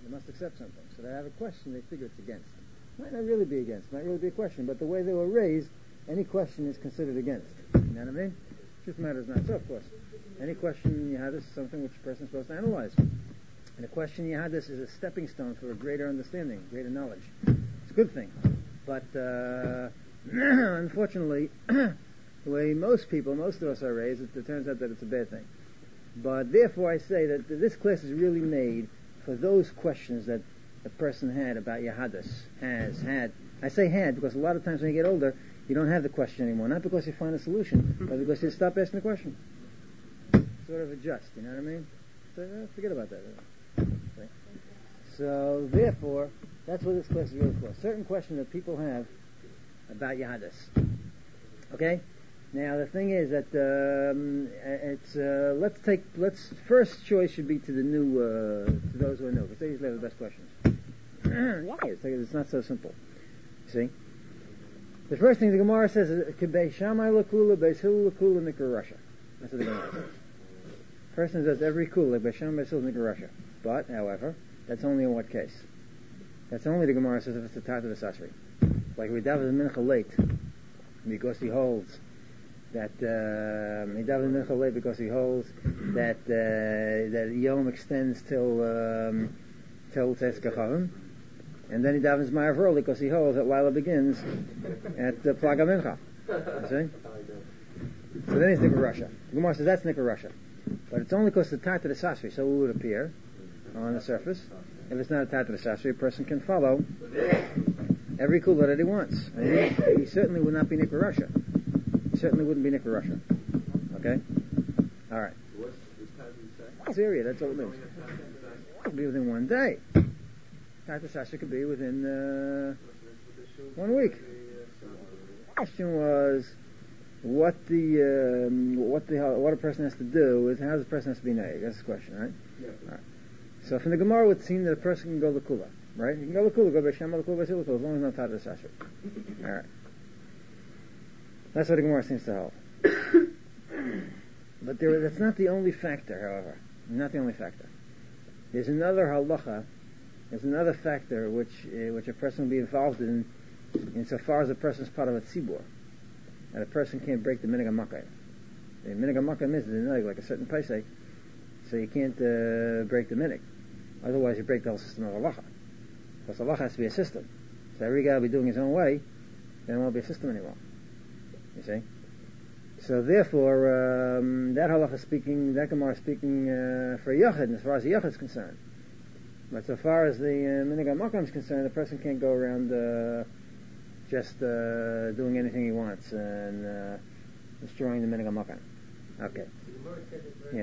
They must accept something. So they have a question they figure it's against. Might not really be against. Might really be a question. But the way they were raised, any question is considered against. You know what I mean? Truth matters not so, of course. Any question you have is something which a person is supposed to analyze. And a question you have this is a stepping stone for a greater understanding, greater knowledge. It's a good thing. But unfortunately, the way most of us are raised, it turns out that it's a bad thing. But therefore I say that this class is really made for those questions that a person had about Yahadus, had. I say had because a lot of times when you get older, you don't have the question anymore. Not because you find a solution, but because you stop asking the question. Sort of adjust, you know what I mean? So forget about that. Okay. So therefore, that's what this class is really for. Certain questions that people have about Yahadus. Okay? Now the thing is that let's first choice should be to the new, to those who are new, because they usually have the best questions. It's not so simple. See? The first thing the Gemara says is Kibei Shammai Lakula, Beis Hillel Lakula, Nikra Russia. That's what the Gemara says. Person says every kula, Beis Shammai, Beis Hillel, Nikra Russia. But, however, that's only in what case? That's only the Gemara says if it's the Tata the Sasri. Like we daven the Mincha late because he holds that that Yom extends till Tes Kachavim, and then he davens Ma'av early because he holds that Lila begins at the Plaga Mincha. You see? So then he's Nikra Russia. The Gemara says that's Nikra Russia, but it's only because the Tata the Sasri, so it would appear on the surface. If it's not a Tata the Sasri, a person can follow every kula that he wants. And he certainly would not be Nikra Russia. He certainly wouldn't be Nikra Russia. Okay? Alright. Syria, that's all it means. It could be within one day. Tata Sasha could be within 1 week. The question was what a person has to do is how the person has to be naig. That's the question, right? Yeah. Right. So from the Gemara it would seem that a person can go l'kula, right? You can go l'kula, go Beis Shammai l'kula, Beis Hillel l'kula, as long as no Tata Sasha. Alright. That's what the Gemara seems to hold. But that's not the only factor, however. Not the only factor. There's another halacha, there's another factor which a person will be involved in insofar as a person is part of a tzibur. And a person can't break the minhag hamakai. The minhag hamakai is like a certain paisek, so you can't break the minhag. Otherwise you break the whole system of halacha. Because halacha has to be a system. So every guy will be doing his own way, then it won't be a system anymore. You see? So therefore, that halacha speaking, that Gemara speaking for Yachid, as far as the Yachid is concerned. But so far as the minhag hamakom is concerned, the person can't go around just doing anything he wants and destroying the minhag hamakom. Okay. Yeah.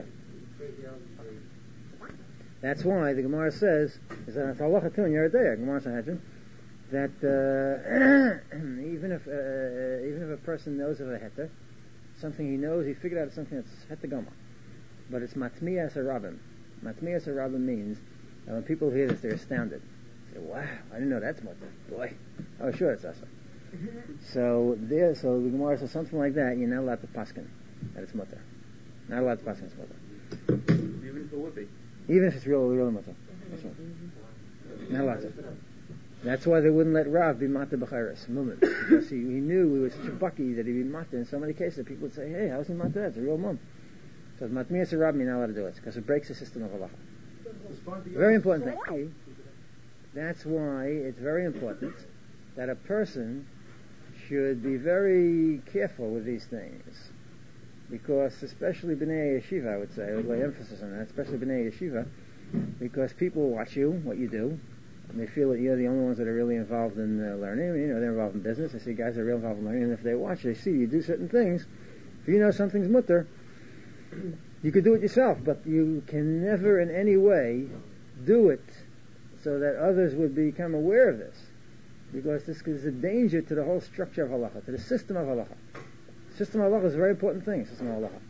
That's why the Gemara says, is that it's halacha too in Yeridea, Gemara Sanhedrin, that even if a person knows of a heter, something he knows, he figured out something that's heter gama, but it's matmiyas harabim. Matmiyas harabim means that when people hear this, they're astounded. They say, "Wow, I didn't know that's mutter. Boy, I was sure it's asa." So the Gemara says something like that. You're not allowed to paskin that it's mutter. Not allowed to paskin it's mutter. Even if it would be. Even if it's really mutter. That's right. Not allowed to. That's why they wouldn't let Rav be matter b'chayres moment, because he knew he was such a bucky that he'd be matter in so many cases that people would say, "Hey, how's he matter? It's a real mum." So matmiyas harabim, you're not allowed to do it because it breaks the system of halacha. Very important thing. That's why it's very important that a person should be very careful with these things, because especially b'nei yeshiva, I would say, I would lay emphasis on that, especially b'nei yeshiva, because people watch you, what you do, and they feel that you're the only ones that are really involved in learning. You know, they're involved in business. They see guys that are real involved in learning, and if they watch, they see you do certain things. If you know something's mutter, you could do it yourself, but you can never in any way do it so that others would become aware of this, because this is a danger to the whole structure of halacha, to the system of halacha. The system of halacha is a very important thing, system of halacha.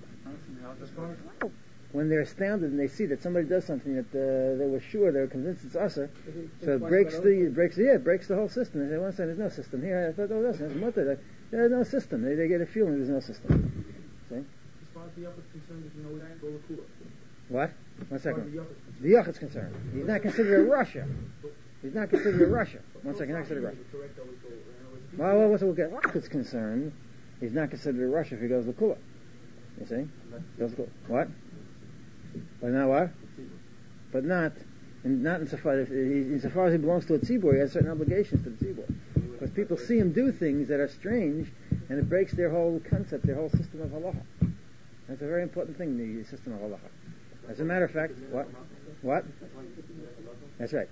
When they're astounded and they see that somebody does something that they were sure, they were convinced it's usher, so it breaks the whole system. They say, "One second, there's no system here. I thought there was there's mutter. There's no system." They get a feeling there's no system. See? As far as the Yachid is concerned, there's no go l'kula. What? 1 second. the Yachid's concerned. He's not considered a Russia. He's not considered a Russia. One second, not considered a Russia. Well, what's the Yachid's concerned? He's not considered a Russia if he goes to Kula. You see? Goes to Kula. What? But not what? But not insofar as he belongs to a tzibur, he has certain obligations to the tzibur. Because people see him do things that are strange, and it breaks their whole concept, their whole system of halacha. That's a very important thing, the system of halacha. As a matter of fact, what? That's right.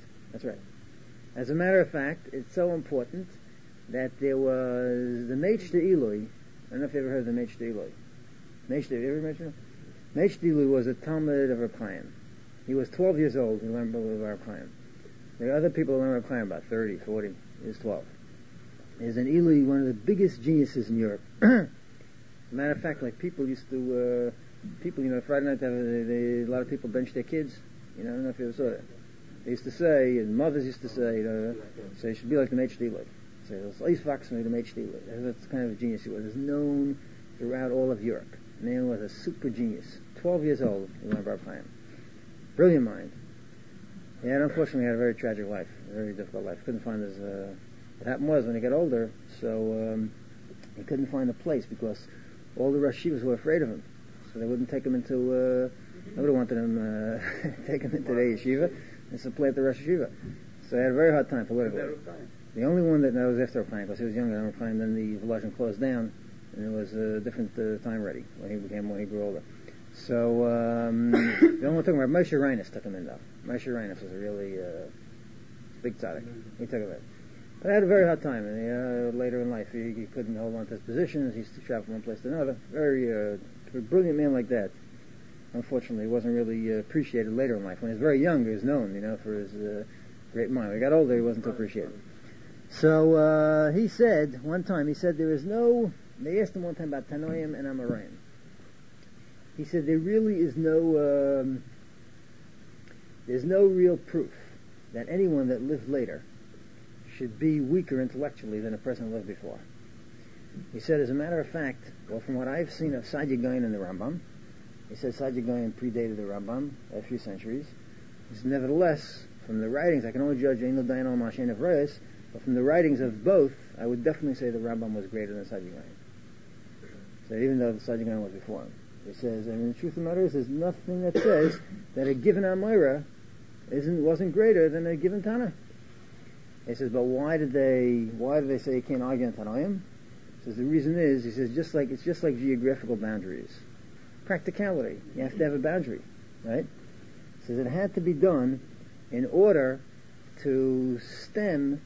As a matter of fact, it's so important that there was the Meich Eloi. I don't know if you ever heard of the Meich Eloi. Have you ever mentioned it? Meich Eloi was a Talmud of Reb Chaim. He was 12 years old. He learned about Reb Chaim. There are other people who learned Reb Chaim about 30, 40. He was 12. He's an Eloi, one of the biggest geniuses in Europe. As a matter of fact, like people used to, Friday night, a lot of people bench their kids. I don't know if you ever saw that. They used to say, and mothers used to say, so you should be like the Meich Eloi. Say, let's fox me the Meich Eloi. That's kind of a genius he was. He's known throughout all of Europe. The man was a super genius. 12 years old, he learned Reb Chaim. Brilliant mind. Yeah, unfortunately, he had a very tragic life, a very difficult life. Couldn't find his. What happened was when he got older, so he couldn't find a place because all the Rosh Yeshivas were afraid of him, so they wouldn't take him into. Nobody wanted him take him into the yeshiva and supplant the Rosh Yeshiva. So he had a very hard time politically. The only one that was after Reb Chaim, because he was younger than Reb Chaim, then the Volozhin closed down, and it was a different time ready when he grew older. So the only one talking about Moshe Reines took him in though. Moshe Reines was a really big tzaddik. He took it in. But I had a very hard time, and later in life he couldn't hold on to his positions. He used to travel from one place to another. Very brilliant man like that. Unfortunately, he wasn't really appreciated later in life. When he was very young, he was known, for his great mind. When he got older, he wasn't too appreciated. So he said one time, they asked him one time about Tanoim and Amoraim. He said there really is there's no real proof that anyone that lived later should be weaker intellectually than a person who lived before. He said, as a matter of fact, from what I've seen of Saadia Gaon and the Rambam, he said Saadia Gaon predated the Rambam by a few centuries. He said, nevertheless, from the writings, I can only judge Ein Lo Dayan Al Mashen of Reyes, but from the writings of both, I would definitely say the Rambam was greater than Saadia Gaon. So even though the Saadia Gaon was before him. He says, the truth of the matter is, there's nothing that says that a given Amoira wasn't greater than a given Tana. He says, but why did they say you can't argue on Tanoim? He says, the reason is, he says, it's just like geographical boundaries. Practicality. You have to have a boundary, right? He says, it had to be done in order to stem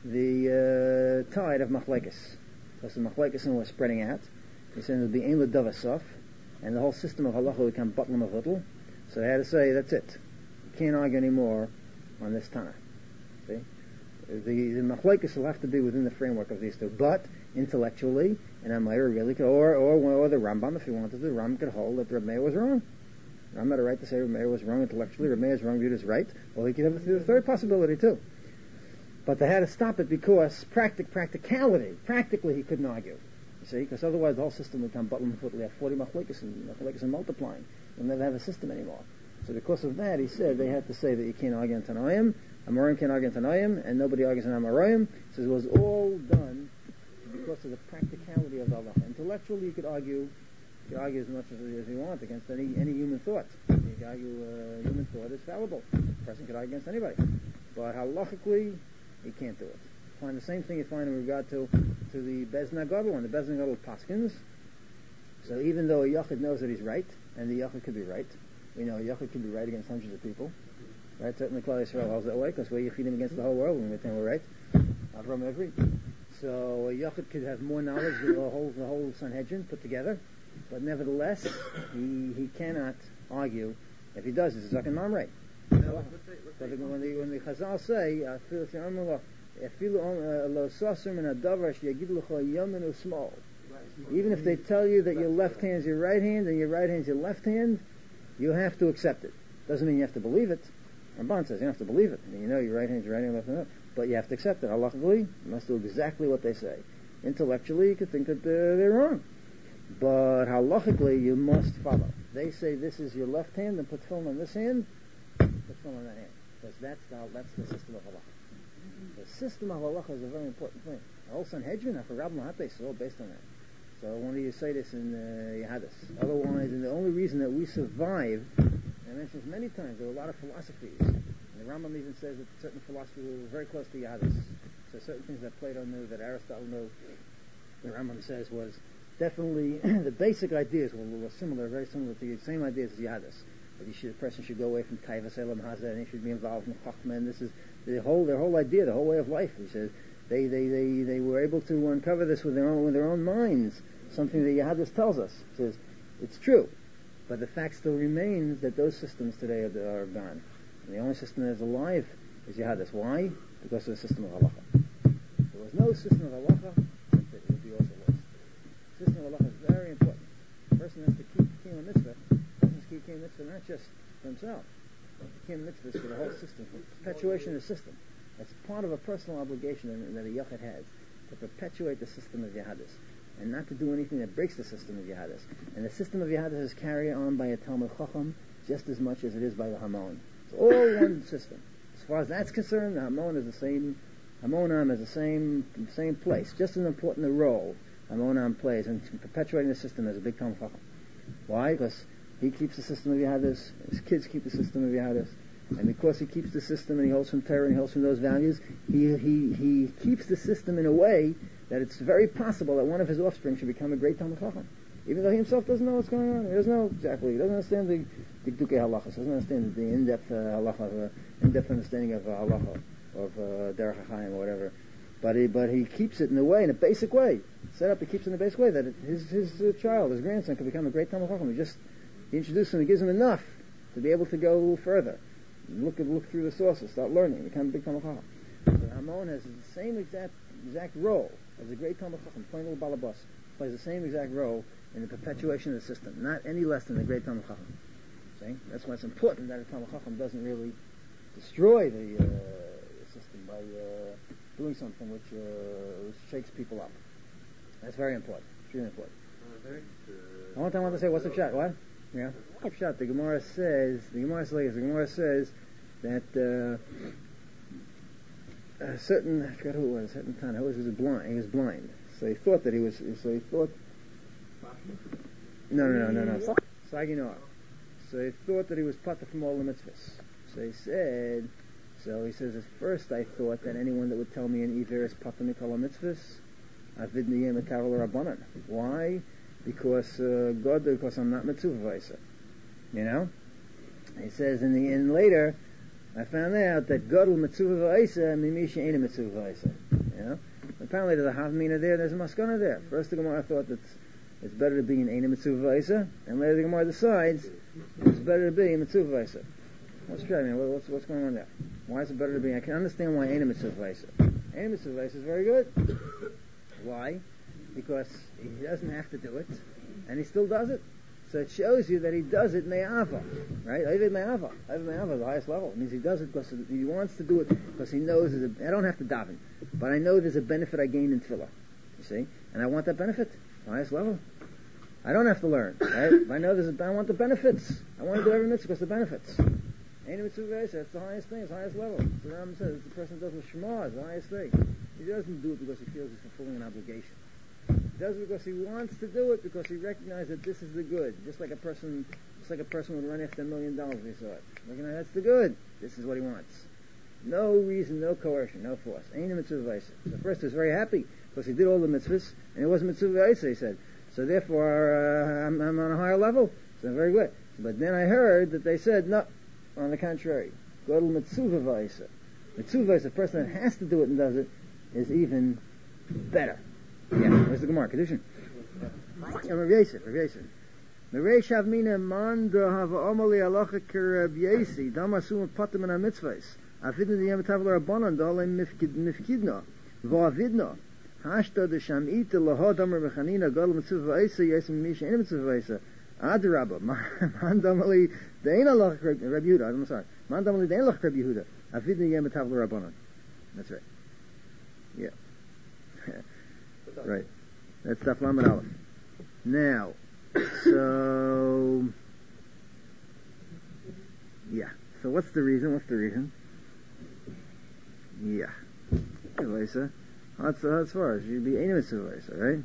the tide of Machlekes. Because the Machlekes was spreading out. He said, it would be Ein L'Davar Sof, and the whole system of halacha would become Batlam of Hutl. So they had to say, that's it. You can't argue anymore on this Tana. See? The machlokes will have to be within the framework of these two, but intellectually, and Amayr really could, or the Rambam, if he wanted, the Rambam could hold that Reb Meir was wrong. I'm not a right to say Reb Meir was wrong intellectually. Reb Meir is wrong viewed as right. Well, he could have the third possibility too. But they had to stop it because practicality, practically he couldn't argue. You see, because otherwise the whole system would become Batlam Hutl. They have 40 machlokes and multiplying. They'll never have a system anymore. So because of that, he said they had to say that you can't argue on Tanoim, Amoraim can't argue on Tanoim, and nobody argues on Amoraim. He says it was all done because of the practicality of Allah. Intellectually, you could argue as much as you want against any human thought. You could argue human thought is fallible. A person could argue against anybody. But halachically, he can't do it. Find the same thing you find in regard to the Bezna Gadol, and the Bezna Gadol Paskins. So even though a Yachid knows that he's right, and the Yachid could be right, we know a Yachid can be right against hundreds of people. Right? Certainly Klal Yisrael holds that way, because we're Yechidim against the whole world, and we think we're right. Avram Every. So a Yachid could have more knowledge than the whole Sanhedrin put together, but nevertheless, he cannot argue. If he does, it's a Zaken Mamrei. When the Chazal say, even if they tell you that your left hand is your right hand, and your right hand is your left hand, you have to accept it. Doesn't mean you have to believe it. Ramban says you don't have to believe it. I mean, your right hand is your right hand, left hand, but you have to accept it. Halachically, you must do exactly what they say. Intellectually, you could think that they're wrong, but halachically, you must follow. They say this is your left hand, and put tefillin on this hand. Put from on that end, because that's the system of halacha. The system of halacha is a very important thing. The whole Sanhedrin, Rabbim Lahates, is all based on that. So one of you say this in Yehadis. Otherwise, and the only reason that we survive, and I mentioned this many times, there are a lot of philosophies. And the Rambam even says that certain philosophies were very close to Yehadis. So certain things that Plato knew, that Aristotle knew, the Rambam says was definitely the basic ideas were similar, very similar to the same ideas as Yehadis. That a person should go away from Taivas Elam Hazeh, and he should be involved in Chachma, and this is their whole idea, the whole way of life. He says they were able to uncover this with their own minds, something that Yehadis tells us. He says it's true, but the fact still remains that those systems today are gone. And the only system that is alive is Yehadis. Why? Because of the system of halacha. If there was no system of halacha, it would be also lost. The system of halacha is very important. A person has to keep Kiyum Mitzvah. Keep Kiyum Mitzvah not just for himself. Kiyum Mitzvah is for the whole system, for perpetuation of the system. That's part of a personal obligation that a Yachid has, to perpetuate the system of Yehadis, and not to do anything that breaks the system of Yehadis. And the system of Yehadis is carried on by a Talmud Chacham just as much as it is by the Hamon. It's all one system. As far as that's concerned, the Hamon is the same. Hamonam is the same place, just as important a role Hamonam plays in perpetuating the system as a big Talmud Chacham. Why? Because he keeps the system of Yehadis, his kids keep the system of Yehadis, and because he keeps the system and he holds from Torah and he holds from those values, he keeps the system in a way that it's very possible that one of his offspring should become a great Talmud Chacham, even though he himself doesn't know what's going on. He doesn't know exactly. He doesn't understand the Dukei Halachas. He doesn't understand the in-depth halacha, in-depth understanding of halacha, of Derech HaChaim or whatever. But he keeps it in a basic way. Set up, he keeps it in a basic way that his child, his grandson, can become a great Talmud Chacham. He introduces him, he gives him enough to be able to go further. Look through the sources, start learning, become a big Talmud Chacham. So Hamon has the same exact role as a great Talmud Chacham, plain little balabas, plays the same exact role in the perpetuation of the system, not any less than the great Talmud Chacham. See? That's why it's important that a Talmud Chacham doesn't really destroy the system by doing something which shakes people up. That's very important. It's really important. One time I want to say, what's the shot? What? Yeah. Shot. The Gemara says that a certain, I forgot who it was, a certain Tana, he was blind. So he thought that No. Saginoah. So he thought that he was pata from all the mitzvahs. So he says, at first I thought that anyone that would tell me an Iver is pata mikol mitzvahs, avid niyem etavel rabbanan. Why? Because I'm not mitzvah vayser. You know? He says and later I found out that Godel mitzvah vayser mimisha ain't a mitzvah vayser. You know? Apparently there's a havmina there's a maskana there. First the Gemara thought that it's better to be an ain't a mitzvah vayser, and later the Gemara decides it's better to be a mitzvah vayser. What's going on there? Why is it better to be? I can understand why ain't a mitzvah vayser. Ain't a mitzvah vayser is very good. Why? Because he doesn't have to do it, and he still does it. So it shows you that he does it me'ava, right? Oived me'ava. Oived me'ava is the highest level. It means he does it because he wants to do it because he knows I don't have to daven, but I know there's a benefit I gain in tefillah. You see, and I want that benefit, the highest level. I don't have to learn, right? If I know I want the benefits. I want to do every mitzvah because the benefits. Ain't a mitzvah, that's the highest thing, it's the highest level. So the Rambam says the person does with Shema is the highest thing. He doesn't do it because he feels he's fulfilling an obligation. He does it because he wants to do it, because he recognizes that this is the good. Just like a person would run after $1 million if he saw it. Recognize that's the good. This is what he wants. No reason, no coercion, no force. Ain't a mitzvah vayser. So first he was very happy because he did all the mitzvahs and it wasn't mitzvah vayser, he said. So therefore I'm on a higher level. So very good. But then I heard that they said no. On the contrary, Godel mitzvah vayser. Mitzvah vayser, a person that has to do it and does it, is even better. Yeah, where's the Gemara? Kedushin. Rav Yosef. Merei shavmina man hava omali alacha kerab Yesi damasum patim and mitzvahs. Avidna the yematav l'rabbanan dalem mifkidna v'avidna hashta de shamita lahadamar mechanina Godel mitzvah vayser yesim misha in mitzvah vayser. Adrabba, man damali dein alacha kerab Yehuda. I'm sorry. Man damali dein alacha kerab Yehuda. Avidna yematav l'rabbanan. That's right. Yeah. Right. That's Daf Lamed Aleph. Now, so, yeah. So what's the reason? Yeah. Lisa. That's far as you'd be any mitzvah, right?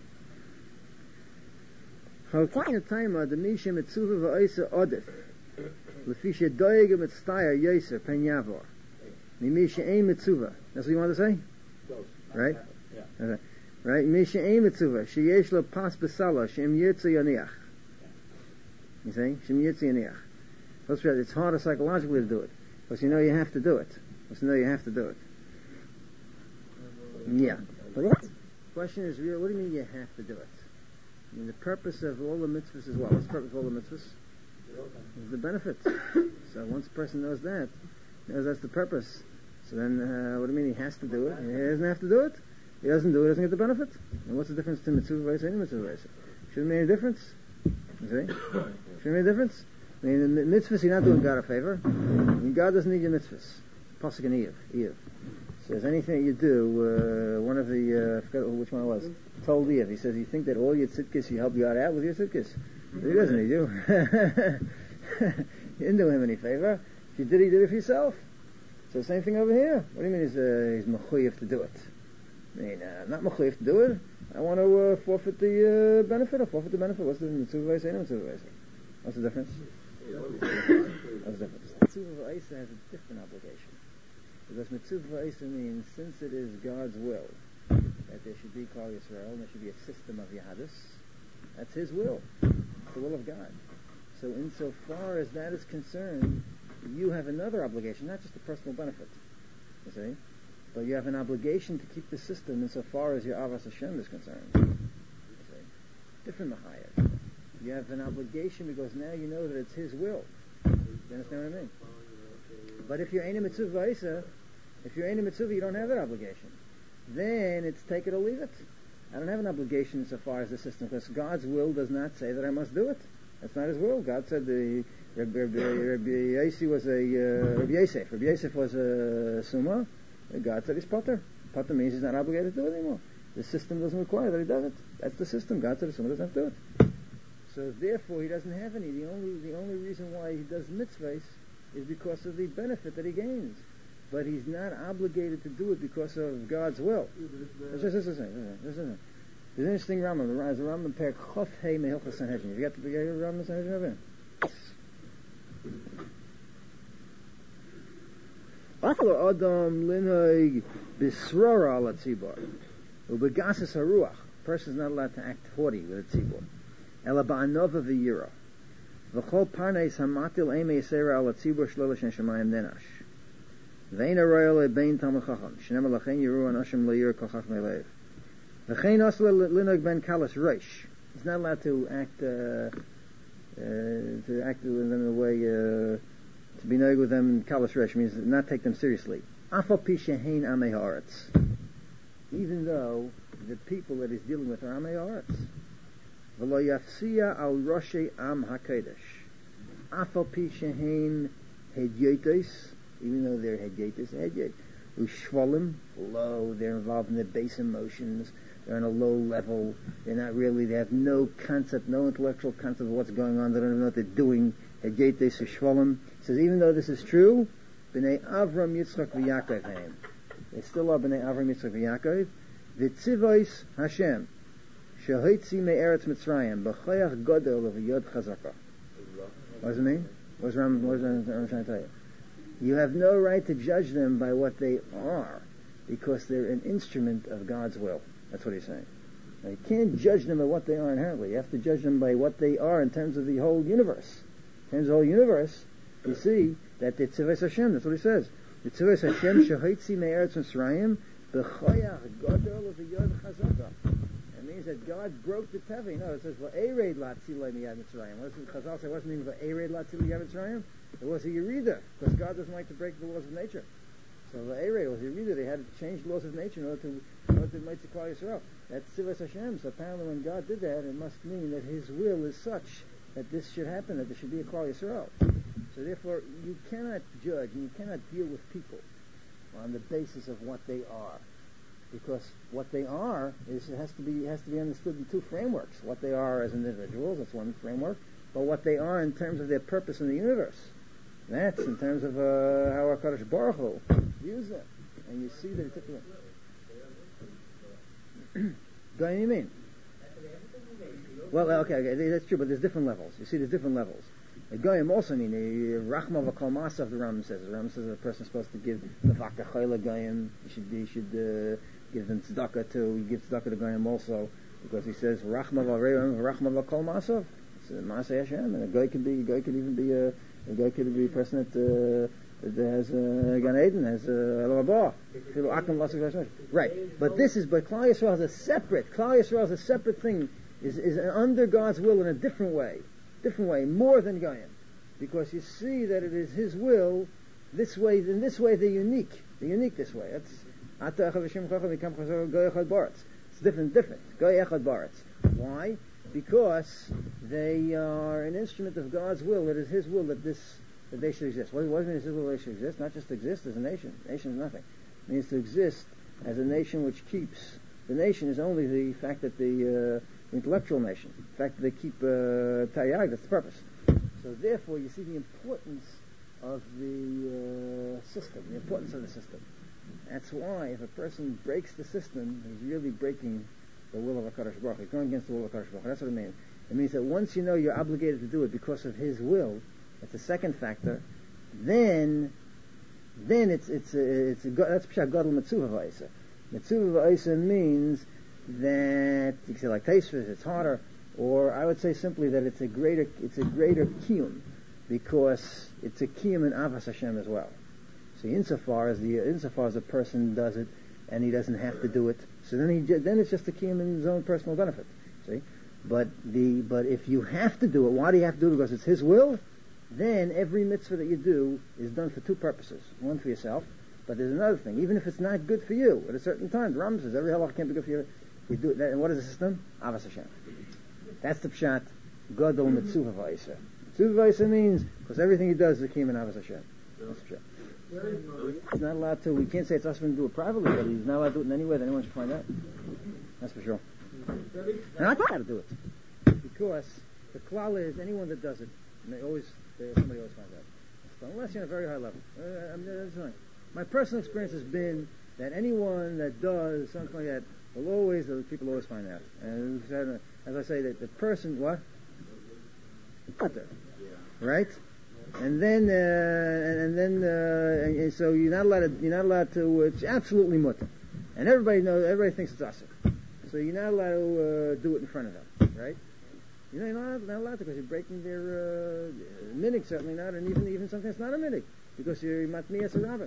Halkina taima the misha mitzvah va'isa odif. Lefisha doyega mitztaya yoser pen yavor. Misha ein mitzvah. That's what you want to say? Right? Yeah. Okay. Right? Misha ein mitzvah. Sheyesh lo pas besala. Shem yirtze yaniach. You see? Shem yirtze yaniach. That's right. It's harder psychologically to do it. Because you know you have to do it. Yeah. But the question is real. What do you mean you have to do it? I mean, the purpose of all the mitzvahs is what? What's the purpose of all the mitzvahs? Is the benefit. So once a person knows that's the purpose. So then, what do you mean he has to do it? He doesn't have to do it. He doesn't do it, doesn't get the benefit. And what's the difference between mitzvah v'ayis and mitzvah v'ayis? Shouldn't make any difference. You see? Shouldn't make any difference. I mean, the mitzvahs, you're not doing God a favor. I mean, God doesn't need your mitzvahs. Pasuk in Eve. Says anything you do, one of the, I forgot which one it was, told Eve, he says, you think that all your tzidkis, you help God out with your tzidkis? He doesn't need you. You didn't do him any favor. If you did, he did it for yourself. So the same thing over here. What do you mean he's mechuyev to do it? I mean, I'm not mechuyev to do it. I want to forfeit the benefit. What's the difference between mitzvah v'ayis and mitzvah v'ayis? What's the difference? Mitzvah v'ayis has a different obligation. Because mitzvah v'ayis means, since it is God's will that there should be Klal Yisrael and there should be a system of Yahadus, that's His will. It's the will of God. So insofar as that is concerned, you have another obligation, not just a personal benefit, you see, but you have an obligation to keep the system insofar as your Avas Hashem is concerned. You see? Different Mahayas. You have an obligation because now you know that it's His will. You understand what I mean? But if you're Ein Mitzvah V'Isa, you don't have that obligation. Then it's take it or leave it. I don't have an obligation insofar as the system, because God's will does not say that I must do it. That's not His will. God said Rabbi Yosef was a summa. God said he's potter. Potter means he's not obligated to do it anymore. The system doesn't require that he does it. That's the system. God said the summa doesn't have to do it. So therefore he doesn't have any. The only reason why he does mitzvahs is because of the benefit that he gains. But he's not obligated to do it because of God's will. There's an interesting Rambam. The Rambam Perek Chof Hei Mehilchos Sanhedrin. You got the Rambam Sanhedrin over here? Aflo Adam Linhag Bisrora Ala Tzibor Ubegasis Haruach. A person is not allowed to act haughty with a tzibor. Ela Ba'anova V'yira V'chol Parnes Hamatil Eimei Yisera Ala Tzibor Shlolish Neshamayim Nenash Ve'ena Royal Bein Talmud Chacham Shneim Lachen Yiru An Hashem Le'yir Kol Chachmei Leiv V'chein Osla Linhag Ben Kalas Reish. He's not allowed to act with them in a way to be knowing with them in Kalas Reish means not take them seriously. Afal Pi Shehein Amei Haaretz. Even though the people that he's dealing with are Amei Haaretz. V'lo Yafsiya Al Roshei Am HaKodesh. Afal Pi Shehein Hedyotes. Even though they're Hedyotes, Ushvolim, low, they're involved in the base emotions, they're on a low level, they have no concept, no intellectual concept of what's going on, they don't even know what they're doing. Hedyetes Ushvolim. Says, even though this is true, B'nai Avram Yitzchak V'Yakov Haim. They still are B'nai Avram Yitzchak V'Yakov. V'tzivois Hashem. Shehitzi me'eretz Mitzrayim. B'choyach godel v'yod chazaka. What does it mean? What am I trying to tell you? You have no right to judge them by what they are, because they're an instrument of God's will. That's what he's saying. Now, you can't judge them by what they are inherently. You have to judge them by what they are in terms of the whole universe. In terms of the whole universe, you see that the Tzivos Hashem, that's what he says. The Tzivos Hashem shehitzi me'eretz Mitzrayim b'choyach godol v'yod chazaka. It means that God broke the teva. No, it says v'ered latzilei miyad Mitzrayim. What does Chazal say? It wasn't even v'ered latzilei miyad Mitzrayim. It was a yerida, because God doesn't like to break the laws of nature. So v'ered was a yerida. They had to change the laws of nature in order to make the Klal Yisrael. That's Tzivos Hashem. So apparently, when God did that, it must mean that His will is such that this should happen, that there should be a Klal Yisrael. So therefore, you cannot judge and you cannot deal with people on the basis of what they are, because what they are has to be understood in two frameworks. What they are as individuals, that's one framework, but what they are in terms of their purpose in the universe, That's in terms of how our Kadosh Baruch Hu views them. And you see that it took Goyim, you mean? Well, okay, that's true, but there's different levels. You see, there's different levels. The Goyim also mean, Rachma v'kol masav, the Ram says. The Ram says a person's supposed to give the Vakta Chayla Goyim. He should give them tzedakah too. He gives tzedakah to Goyim also, because he says, Rachma v'kol masav. It's Maaseh Hashem, and a guy could even be a person that has Gan Eden, has Elam Haba. Right, but Klal Yisrael is a separate thing, is under God's will in a different way, more than Goyim, because you see that it is His will this way. In this way, they're unique this way. It's different. Goy Echad Baretz. Why? Because they are an instrument of God's will. It is His will that they should exist. What does it mean His will they should exist? Not just exist as a nation. Nation is nothing. It means to exist as a nation which keeps. The nation is only the fact that the intellectual nation. The fact that they keep Taryag, that's the purpose. So therefore you see the importance of the system, the importance of the system. That's why if a person breaks the system, he's really breaking the will of HaKadosh Baruch Hu. He's going against the will of HaKadosh Baruch Hu. That's what it means. It means that once you know you're obligated to do it because of His will, that's the second factor, then that's Pshat Gadol Metzuva V'Aisa. Metzuva V'Aisa means that, you can say like Taisvis, it's harder, or I would say simply that it's a greater kiyum, because it's a kiyum in Avas Hashem as well. So insofar as a person does it, and he doesn't have to do it, so then it's just a kiyum in his own personal benefit. See, but if you have to do it, why do you have to do it? Because it's His will. Then every mitzvah that you do is done for two purposes: one for yourself, but there's another thing. Even if it's not good for you at a certain time, the Ram says every halach can't be good for you. You do it. And what is the system? Avas Hashem. That's the pshat. Gadol Metzuva V'Aisa. Metzuva V'Aisa means because everything he does is a kiyum in Avas Hashem. That's the pshat. He's not allowed to. We can't say it's us to do it privately, but he's not allowed to do it in any way that anyone should find out. That's for sure. And I got to do it because the klal is anyone that does it, and somebody always finds out. So unless you're at a very high level, that's fine. My personal experience has been that anyone that does something like that people always find out. And as I say, that the person right? And then so you're not allowed to. It's absolutely mutter, and everybody thinks it's asur. So you're not allowed to do it in front of them, right? You're not allowed to because you're breaking their minig, certainly not, and even something that's not a minig, because you're matnias a rabbin.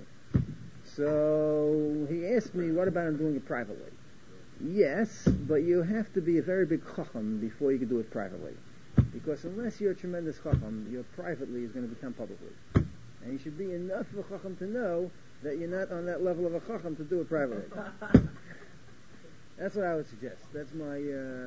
So he asked me, what about him doing it privately? Yes, but you have to be a very big chacham before you can do it privately. Because unless you're a tremendous chacham, your privately is going to become publicly. And you should be enough of a chacham to know that you're not on that level of a chacham to do it privately. That's what I would suggest. That's my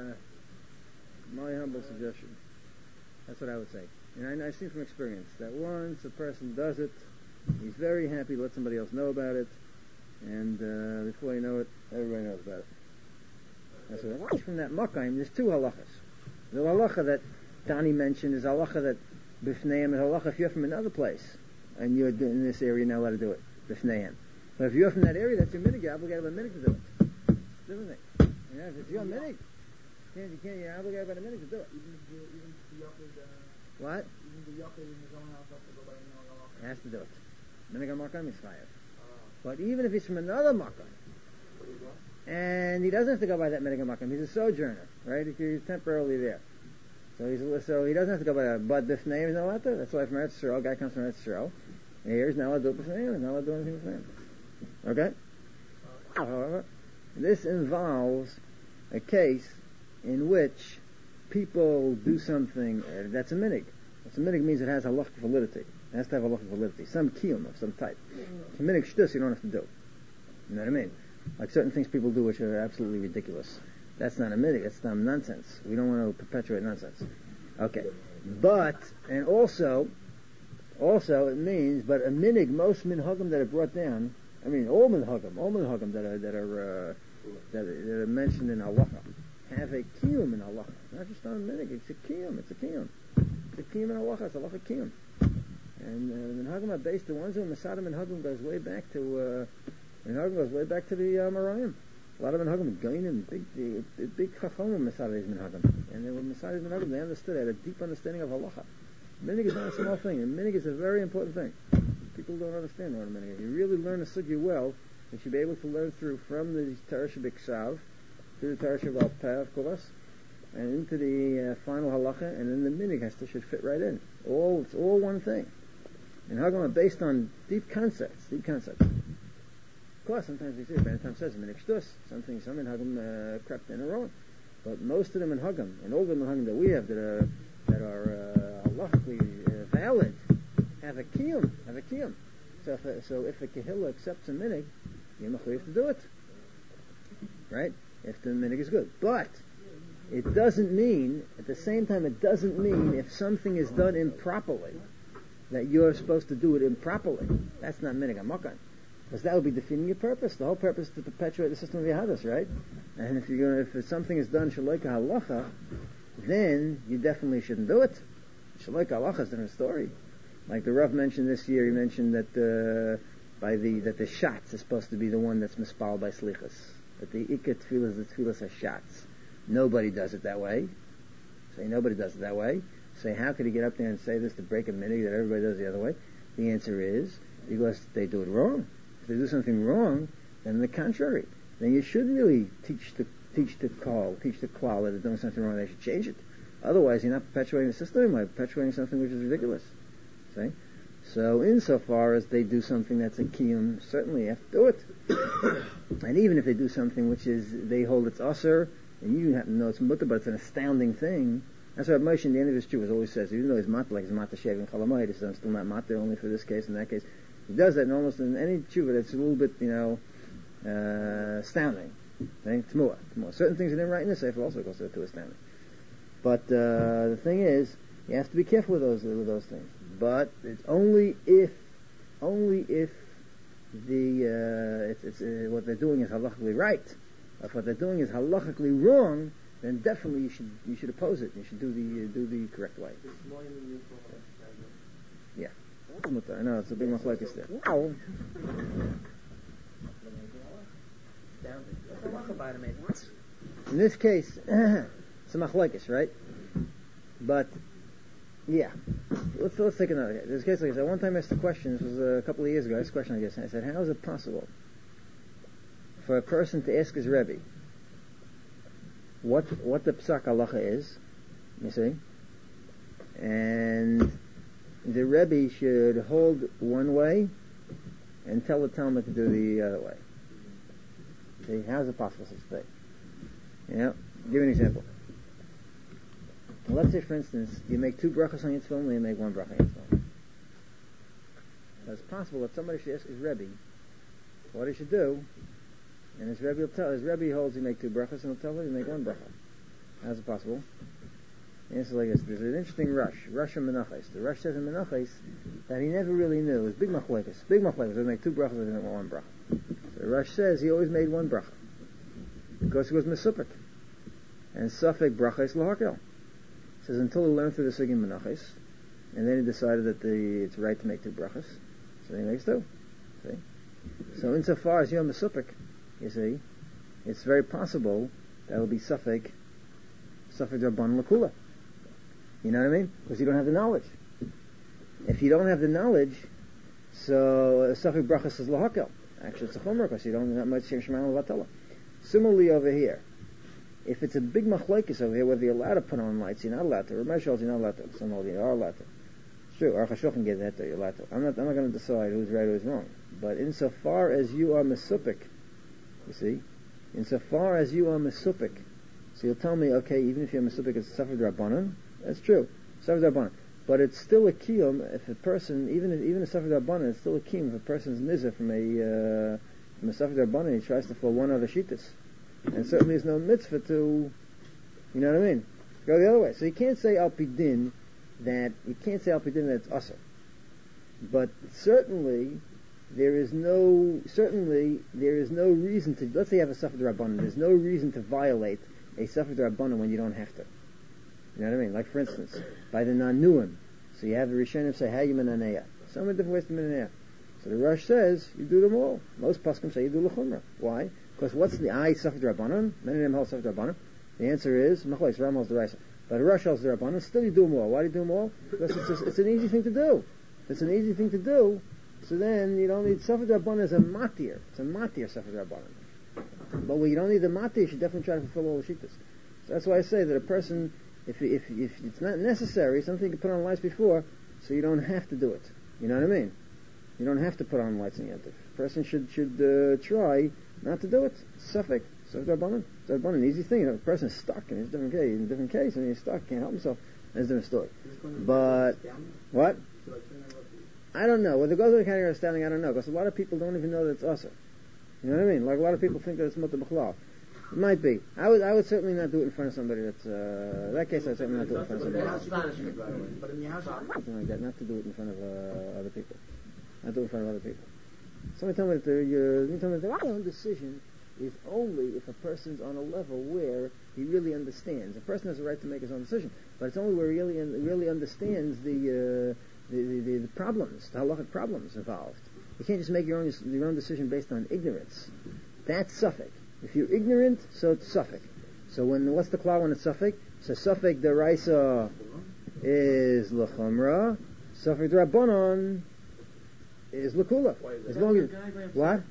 humble suggestion. That's what I would say. And I've seen from experience that once a person does it, he's very happy to let somebody else know about it, and before you know it, everybody knows about it. That's what from that makayim, there's two halachas. The halacha that Dani mentioned is halacha that b'fneim is halacha if you're from another place and you're in this area, you're not allowed to do it b'fneim. But if you're from that area, that's your minig. You're obligated by minig to do it. Different thing. If it's your minig, you're obligated by the minig to do it. Even the what? Even the yachid in his own house has to go by the halacha. He has to do it. Minig makam is chayav. But even if he's from another makam, and he doesn't have to go by that minig makam, he's a sojourner, right? He's temporarily there. So he doesn't have to go by that. But this name is not allowed to. That's why from Eretz Yisrael, a guy comes from Eretz Yisrael, and he's not allowed to do it with name, he's not allowed to do anything with name. Okay? However, this involves a case in which people do something that's a minig. What's a minig means it has halachic validity. It has to have halachic validity. Some kiyum of some type. It's a minig shtus you don't have to do. You know what I mean? Like certain things people do which are absolutely ridiculous. That's not a minig, that's some nonsense. We don't want to perpetuate nonsense. Okay. But, and also it means, but a minig, most minhagim that are brought down, I mean all minhagim that are mentioned in halacha, have a kiyum in halacha. Not just on a minig, it's a kiyum. It's a kiyum in halacha, it's halacha kiyum. And Minhagim are based, the ones who are Masadim Minhagim goes way back to the Amoraim. A lot of Minhagim, Gainim, big Chachomim Masadim Minhagim. And they were Masadim Minhagim, they understood, they had a deep understanding of halacha. Minig is not a small thing, and minig is a very important thing. People don't understand what a minig is. You really learn a sugya well, you should be able to learn through from the Torah Shebiksav to the Torah Shebal Peh, of course, and into the final halacha, and then the minig should fit right in. It's all one thing. And Hagam are based on deep concepts. Of course, sometimes we see it, Benettam says, minig shtus, some in Hagam crept in wrong. But most of them in Hagam, and all of them in Hagam that we have that are halachically valid, have a kiyum. So if a kehillah accepts a minig, you're mechuyev to do it. Right? If the minig is good. But it doesn't mean, at the same time, if something is done improperly, that you're supposed to do it improperly. That's not minig hamakan. Because that would be defeating your purpose. The whole purpose is to perpetuate the system of Yehadus, right? And if something is done shaloika halacha, then you definitely shouldn't do it. Shaloika halacha is a different story. Like the Rav mentioned this year, he mentioned that the shatz is supposed to be the one that's mispal by slichas. That the ikka tefillah is the tefillah shatz. Nobody does it that way. Say, how could he get up there and say this to break a minig that everybody does the other way? The answer is because they do it wrong. If they do something wrong, then the contrary. Then you should really teach the klal that they're doing something wrong. They should change it. Otherwise, you're not perpetuating the system. You're perpetuating something which is ridiculous. See? So, insofar as they do something that's a kiyum, certainly you have to do it. And even if they do something which they hold it's usher, and you happen to know it's mutter, but it's an astounding thing. That's why Moshe in the end of his tshuva always says, even though he's matter, like he's matter shaving chalamayit, he says, I'm still not matter only for this case and that case. He does that in almost in any tshuva that's a little bit, astounding. T'muah. Certain things he didn't write in the Sefer also goes to astounding. But the thing is, you have to be careful with those things. But it's only if what they're doing is halachically right. If what they're doing is halachically wrong, then definitely you should oppose it. You should do the correct way. Yeah. I know it's a big machlokes there. Wow. In this case, it's a machlokes, right? But yeah, let's take another case. This case, like I said, one time I asked a question. This was a couple of years ago. I asked a question, I guess. And I said, how is it possible for a person to ask his Rebbe what the psak halacha is? You see, and the Rebbe should hold one way and tell the Talmud to do the other way. See, how is it possible such a thing? Give you an example. Let's say, for instance, you make 2 brachas on your tefillin and you make 1 bracha on your tefillin. So it's possible that somebody should ask his Rebbe what he should do, and his Rebbe holds you make 2 brachas and he'll tell him you make 1 bracha. How's it possible? The answer is like this. There's an interesting Rosh in Menachos. The Rosh says in Menachos that he never really knew. It was big machlokes. They make 2 brachas and they make 1 bracha. So the Rosh says he always made 1 bracha because he was mesupik. And safek bracha is lahakel. He says until he learned through the Sugim Menachos, and then he decided that it's right to make 2 brachas, so he makes 2. See? So insofar as you're mesupik, you see, it's very possible that will be safek rabban lakula. You know what I mean? Because you don't have the knowledge. If you don't have the knowledge, so safek brachas is lahakel. Actually, it's a chomer because you don't have much shemshmael vatala. Similarly over here, if it's a big machlokes over here, whether you're allowed to put on lights, you're not allowed to. Ramesh you're not allowed to. Some of you are allowed to. It's true. Aruch HaShulchan gave that to you're allowed to. I'm not going to decide who's right or who's wrong. But insofar as you are mesupik, you see, insofar as you are mesupik, so you'll tell me, okay, even if you're mesupik, it's safed rabbanan. That's true, safed rabbanan. But it's still a kiyum if a person, even a safed rabbanan, it's still a kiyum if a person's nizah from a safed rabbanan, he tries to follow one other shittas. And certainly there's no mitzvah to, you know what I mean, go the other way. So you can't say al pidin that it's usher. But certainly there is no reason to, let's say you have a safed rabbanan, there's no reason to violate a safed rabbanan when you don't have to. You know what I mean? Like for instance, by the nanuim, So you have the Rishonim say, how you Minaneya? So many different ways to Minaneya. So the Rosh says, you do them all. Most Paskim say you do L'chumra. Why? Because what's the I Safed Rabbanon? Many of them hold Safed Rabbanon. The answer is, Machois, Ram holds the Raisa. But the Rosh holds the Rabbanon. Still you do them all. Why do you do them all? Because it's an easy thing to do. If it's an easy thing to do, so then you don't need Safed Rabbanon as a matir. It's a matir Safed Rabbanon. But when you don't need the matir, you should definitely try to fulfill all the shittas. So that's why I say that a person, if it's not necessary, something you can put on lights before, so you don't have to do it. You know what I mean? You don't have to put on lights in Yom Tov. A person should try not to do it. Safek, Safed Rabbanon. It's an easy thing. A person is stuck in a different case, and he's stuck, can't help himself. That's a different story. But what? I don't know. Whether it goes to the category of standing, I don't know, because a lot of people don't even know that it's usher. You know what I mean? Like a lot of people think that it's mutter b'chlal. It might be. I would certainly not do it in front of somebody that's in that case I'd certainly not do it in front of somebody. Something like that. Not to do it in front of other people. Not do it in front of other people. Somebody told me that their own decision is only if a person's on a level where he really understands. A person has a right to make his own decision, but it's only where he really understands the problems, the halachic problems involved. You can't just make your own decision based on ignorance. That's suffix. If you're ignorant, so it's suffix. So what's the klal when it's suffix? So suffix deraisa is l'chumra, suffix drabanon is l'kula. As long as what?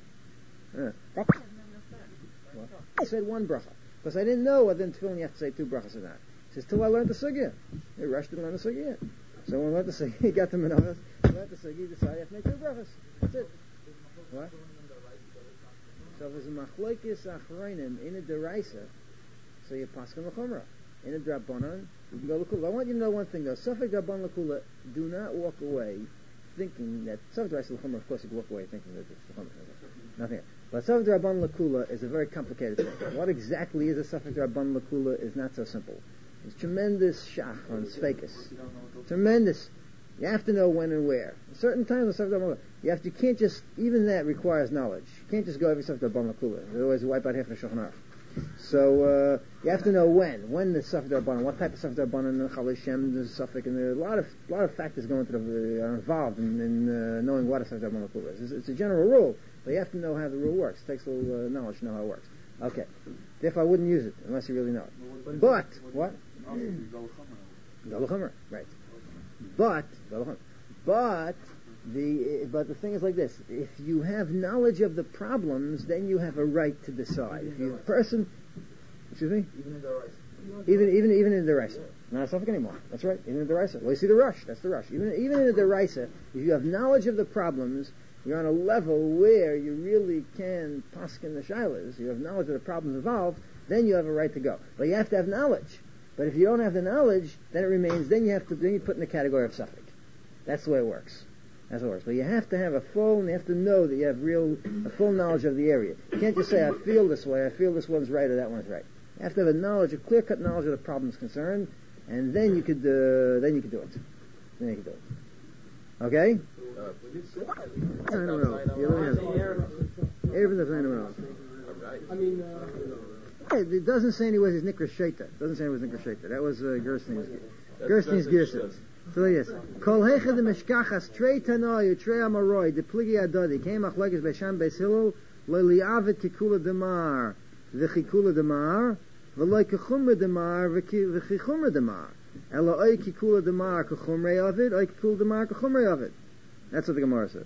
I said one bracha because I didn't know whether in tefillin you have to say two brachas or not. He says till I learned the sugya. He rushed to learn the sugya. So when I learned the sugya, he got the menorahs. Learned the sugya, he decided you have to make two brachas. That's it. What? So if there's a machlokes achronim in a deraisa, so you paskin l'chumra. In a drabanan, you can go l'kula. I want you to know one thing though. Safek draban l'kula, do not walk away thinking that Safek deraisa l'chumra, of course you can walk away thinking that it's l'chumra. Nothing else. But Safek draban l'kula is a very complicated thing. What exactly is a Safek draban l'kula is not so simple. It's tremendous shach on sfeikis. Tremendous. You have to know when and where. At certain times, you can't just, even that requires knowledge. You can't just go every Safek Rabban L'Kula. Otherwise you wipe out half the Shulchan Aruch. So, you have to know when the Safek Rabban, what type of Safek Rabban, and the Chal Hashem, the Safek, and there are a lot of factors going are involved in knowing what a Safek Rabban L'Kula is. It's a general rule, but you have to know how the rule works. It takes a little knowledge to know how it works. Okay. Therefore I wouldn't use it, unless you really know it. But, what? L'Chumra, right. But the thing is like this: if you have knowledge of the problems, then you have a right to decide. If you're a person, excuse me, even in the deraisa, not a suffix anymore. That's right. Even in the deraisa. Well, you see the rush. That's the rush. Even in the deraisa, if you have knowledge of the problems, you're on a level where you really can paskin the shilas. You have knowledge of the problems involved. Then you have a right to go. But you have to have knowledge. But if you don't have the knowledge, then it remains. Then you put in the category of suffix. That's the way it works. That's what it works. But you have to have you have to know that you have a full knowledge of the area. You can't just say, I feel this way, I feel this one's right or that one's right. You have to have a clear-cut knowledge of the problems concerned, and then you could do it. Then you could do it. Okay? I don't know. It doesn't say anywhere he's Nikra Shaita. It doesn't say anywhere he's Nikra Shaita. That was Gerstein's Gershon. So yes. Kol heicha de meshkachas trei tanoi utrei amaroi de pligi adodi came machlokes beisham beis hillel lo liavet kikula demar v'chikula demar v'lo kechumra demar v'chichumra demar elo oi kikula demar kechumrei avid oi kikula demar kechumrei avid. That's what the Gemara says.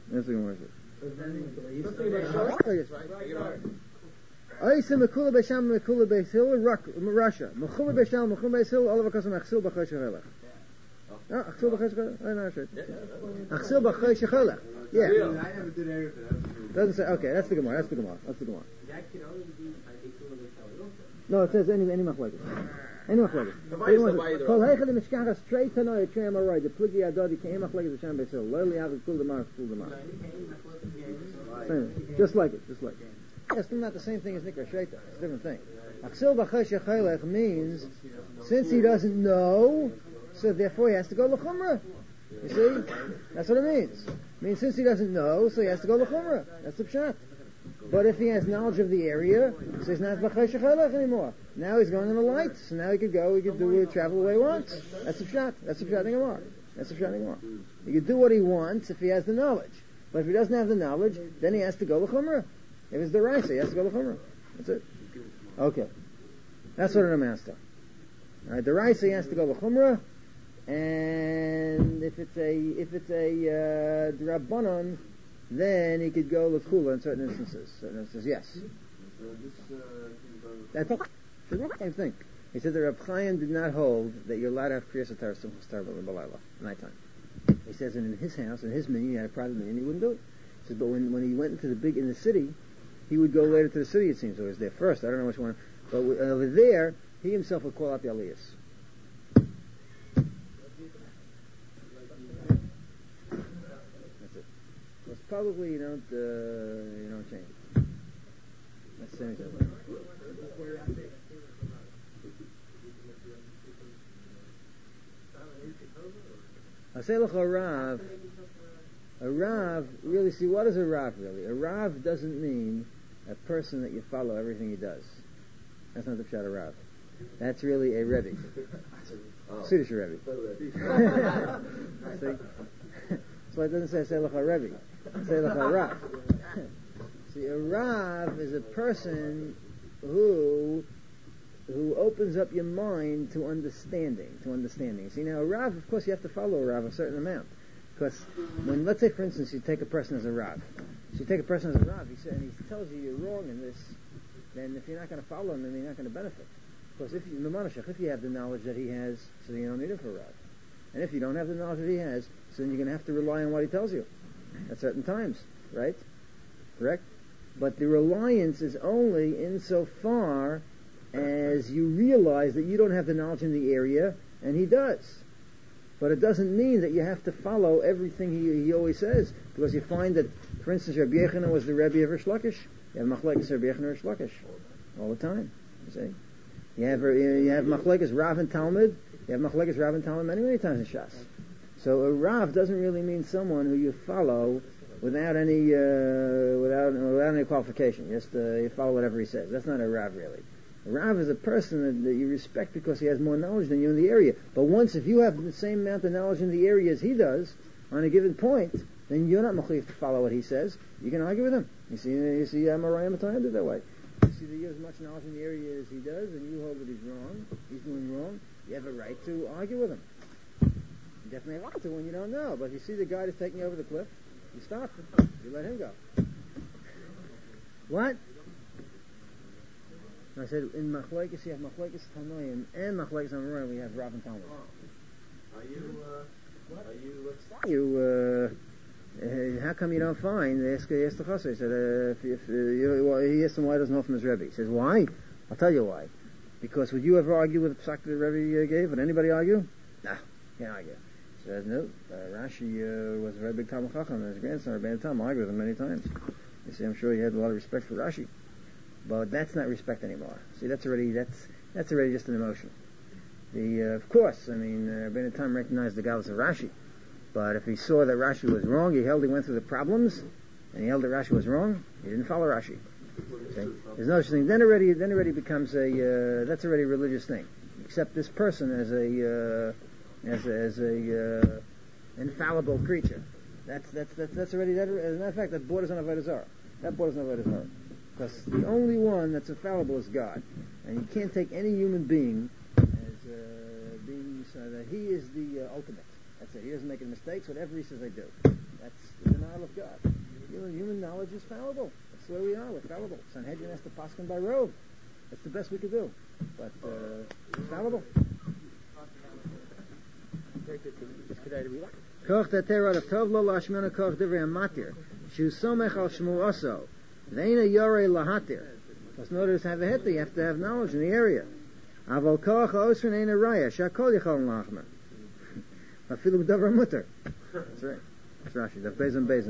Oisa mekula beisham mekula beis hillel Russia mekula beisham mekula beis hillel all of a custom achsil b'chosh shelech. No, Achsil b'chosh shelech. Oh, no, shit. Achsil b'chosh shelech. Yeah. Doesn't say. Okay, that's the Gemara. That can only be no, it says any machlokes. Any machlokes. Kol heicha de mishkachas trei tanoi trei amaroi de pligi adodi came machlokes b'sham beis hillel lo liavet kul demar kul demar. Just like it. It's still not the same thing as Nikra Shaita. It's a different thing. Achsil b'chosh shelech means since he doesn't know, so therefore he has to go l'chumra. You see? That's what it means. It means since he doesn't know, so he has to go l'chumra. That's the pshat. But if he has knowledge of the area, so he's not b'chosh shelech anymore. Now he's going on the light, so now he could travel the way he wants. That's the pshat. That's the pshat in Gemara. That's the Pshat more. He can do what he wants if he has the knowledge. But if he doesn't have the knowledge, then he has to go l'chumrah. If it's the Raisa, he has to go l'chumrah. That's it. Okay. That's what it amounts to. Alright, the Raisa, he has to go l'chumrah, and if it's a Drabanan, then he could go l'kula in certain instances. Yes. That's the same thing. He said the Reb Chaim did not hold that you're allowed to have Kriyas HaTorah Simchas Torah B'Layla, nighttime. He says in his house, in his minyan, he had a private minyan, he wouldn't do it. He says, but when he went into in the city, he would go later to the city, it seems. So he was there first. I don't know which one. But over there, he himself would call out the aliyahs. That's it. It's probably you don't change it. That's the same thing. I say look, a Rav, really, see, what is a Rav really? A Rav doesn't mean a person that you follow everything he does. That's not the pshat of Rav. That's really a Rebbe. Swedish Rebbe. See? So it doesn't say loch a Rebbe. Say loch a Rav. See, a Rav is a person who opens up your mind to understanding. See, now a Rav, of course, you have to follow a Rav a certain amount. Because when, let's say, for instance, you take a person as a Rav. So you take a person as a Rav, and he tells you you're wrong in this, then if you're not going to follow him, then you're not going to benefit. Because if you have the knowledge that he has, so then you don't need him for a Rav. And if you don't have the knowledge that he has, so then you're going to have to rely on what he tells you at certain times, right? Correct? But the reliance is only insofar as you realize that you don't have the knowledge in the area, and he does. But it doesn't mean that you have to follow everything he always says, because you find that, for instance, Rabbi Yechonah was the Rebbe of Rish Lakish. You have Machlekes Rabbi Yechonah Rish Lakish all the time. You see, you have Machlekes Rav and Talmud. You have Machlekes Rav and Talmud many times in Shas. So a Rav doesn't really mean someone who you follow without any qualification. Just you follow whatever he says. That's not a Rav really. A Rav is a person that you respect because he has more knowledge than you in the area. But once, if you have the same amount of knowledge in the area as he does, on a given point, then you're not mechuyev to follow what he says. You can argue with him. You see, Amarayim Matayim did that way. You see that he has as much knowledge in the area as he does, and you hold that he's wrong, he's doing wrong, you have a right to argue with him. You definitely have a right to when you don't know. But if you see the guy that's taking over the cliff, you stop him. You let him go. What? I said, in Machlekes you have Machlekes Tanoim and Machlekes Amoraim, we have Rav and Talmud. How come you don't find? He asked the Chassid. He said, he asked him why he doesn't know from his Rebbe. He says, why? I'll tell you why. Because would you ever argue with the Psak that the Rebbe gave? Would anybody argue? Nah, can't argue. He says, no. Rashi was a very big Talmud Chacham, and his grandson, Rabbeinu Tam, argued with him many times. You see, I'm sure he had a lot of respect for Rashi. But that's not respect anymore. See, that's already just an emotion. Of course, Rabbeinu Tam recognized the galus of Rashi. But if he saw that Rashi was wrong, he went through the problems, and he held that Rashi was wrong, he didn't follow Rashi. See? There's no such thing. Then already becomes that's already a religious thing. Except this person as a infallible creature. That's already, as a matter of fact, that borders on Avodah Zarah. That borders on Avodah Zarah. Because the only one that's infallible is God. And you can't take any human being as being so that he is the ultimate. That's it. He doesn't make any mistakes. Whatever he says, I do. That's the denial of God. Human knowledge is fallible. That's the way we are. We're fallible. Sanhedrin has to paskin by rove. That's the best we could do. But fallible. Koch tatera of tov lo lashmena koch divrei amatir. Shu somech al shmu oso. Veina yorei lahatir. Because in order to have a heter, you have to have knowledge in the area. Aval koch osrin ein a raya. Shakol yichol lachma. Afilu b'davar mutter. That's right. That's Rashi. The bezin. That's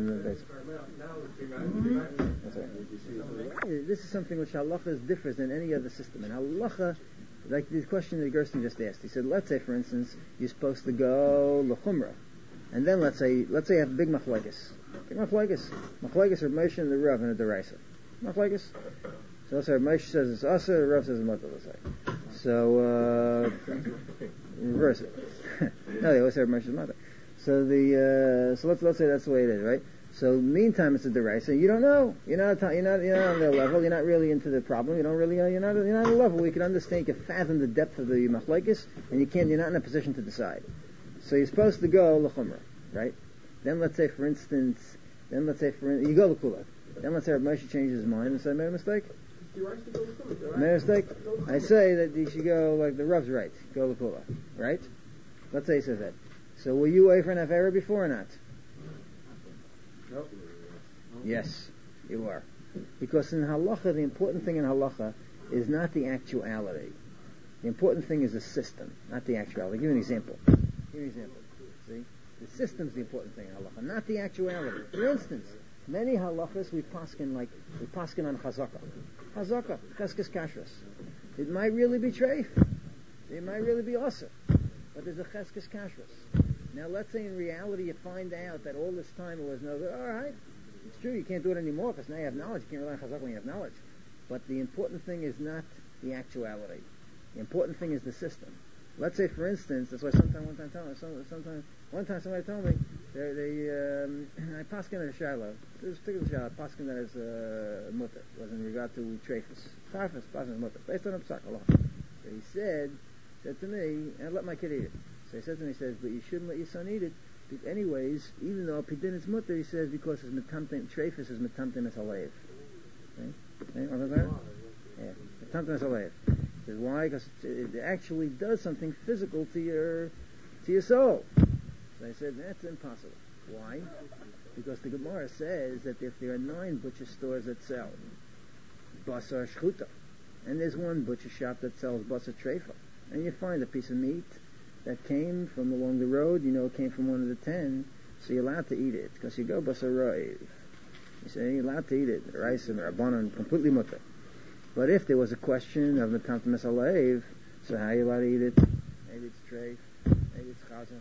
right. This is something which halacha differs than any other system. And halacha, like the question that Gersten just asked, he said, let's say, for instance, you're supposed to go l'chumrah, and then let's say you have big machlekes. Machlekes Rav Moshe and the Rav and the Deraisa. Machlekes. So let's say Rav Moshe says it's asa, the Rav says it's mutter. Let's say. So reverse it. No, they always say Rav Moshe's mother. So let's say that's the way it is, right? So meantime, it's a deraisa. You don't know. You're not on their level. You're not really into the problem. You're not on a level where you can understand, you can fathom the depth of the machlekes, and you're not in a position to decide. So you're supposed to go l'chumrah, right? Then let's say, for instance, you go l'kula. Then let's say Rav Moshe changes his mind and says, I made a mistake. I say that you should go like the Rav's right. Go l'kula, right? Let's say he says that. So were you away for an affair before or not? Nope. Yes, you are. Because in halacha, the important thing in halacha is not the actuality. The important thing is the system, not the actuality. I'll give you an example. See? The system's the important thing in halacha, not the actuality. For instance, many halachas we paskin on chazaka. Chazaka, cheskes kashrus. It might really be treif. It might really be osir. But there's a cheskes kashrus. Now let's say in reality you find out that all this time it was no good. Alright, it's true, you can't do it anymore because now you have knowledge. You can't rely on chazaka when you have knowledge. But the important thing is not the actuality. The important thing is the system. Let's say, for instance, that's why one time somebody told me, I paskin at a shiloh. This particular shiloh, paskin that is mutter, was in regard to treifus. Tarfus, paskin mutter, based on a psak, Allah. So he said to me, and let my kid eat it. So he said to me, but you shouldn't let your son eat it. Anyways, even though pidin is mutter, he says, because his metamtin, treifus is metamtin as halev. Okay? Yeah, metamtin as halev. Why? Because it actually does something physical to your soul. So I said, that's impossible. Why? Because the Gemara says that if there are 9 butcher stores that sell basar shchuta, and there's one butcher shop that sells basar treifa, and you find a piece of meat that came from along the road, it came from one of the 10, so you're allowed to eat it, because you go basar roiv. You say, you're allowed to eat it, rice and rabbanon, completely mutter. But if there was a question of metamtim mesalev, so how are you allowed to eat it? Maybe it's treif, maybe it's chaza.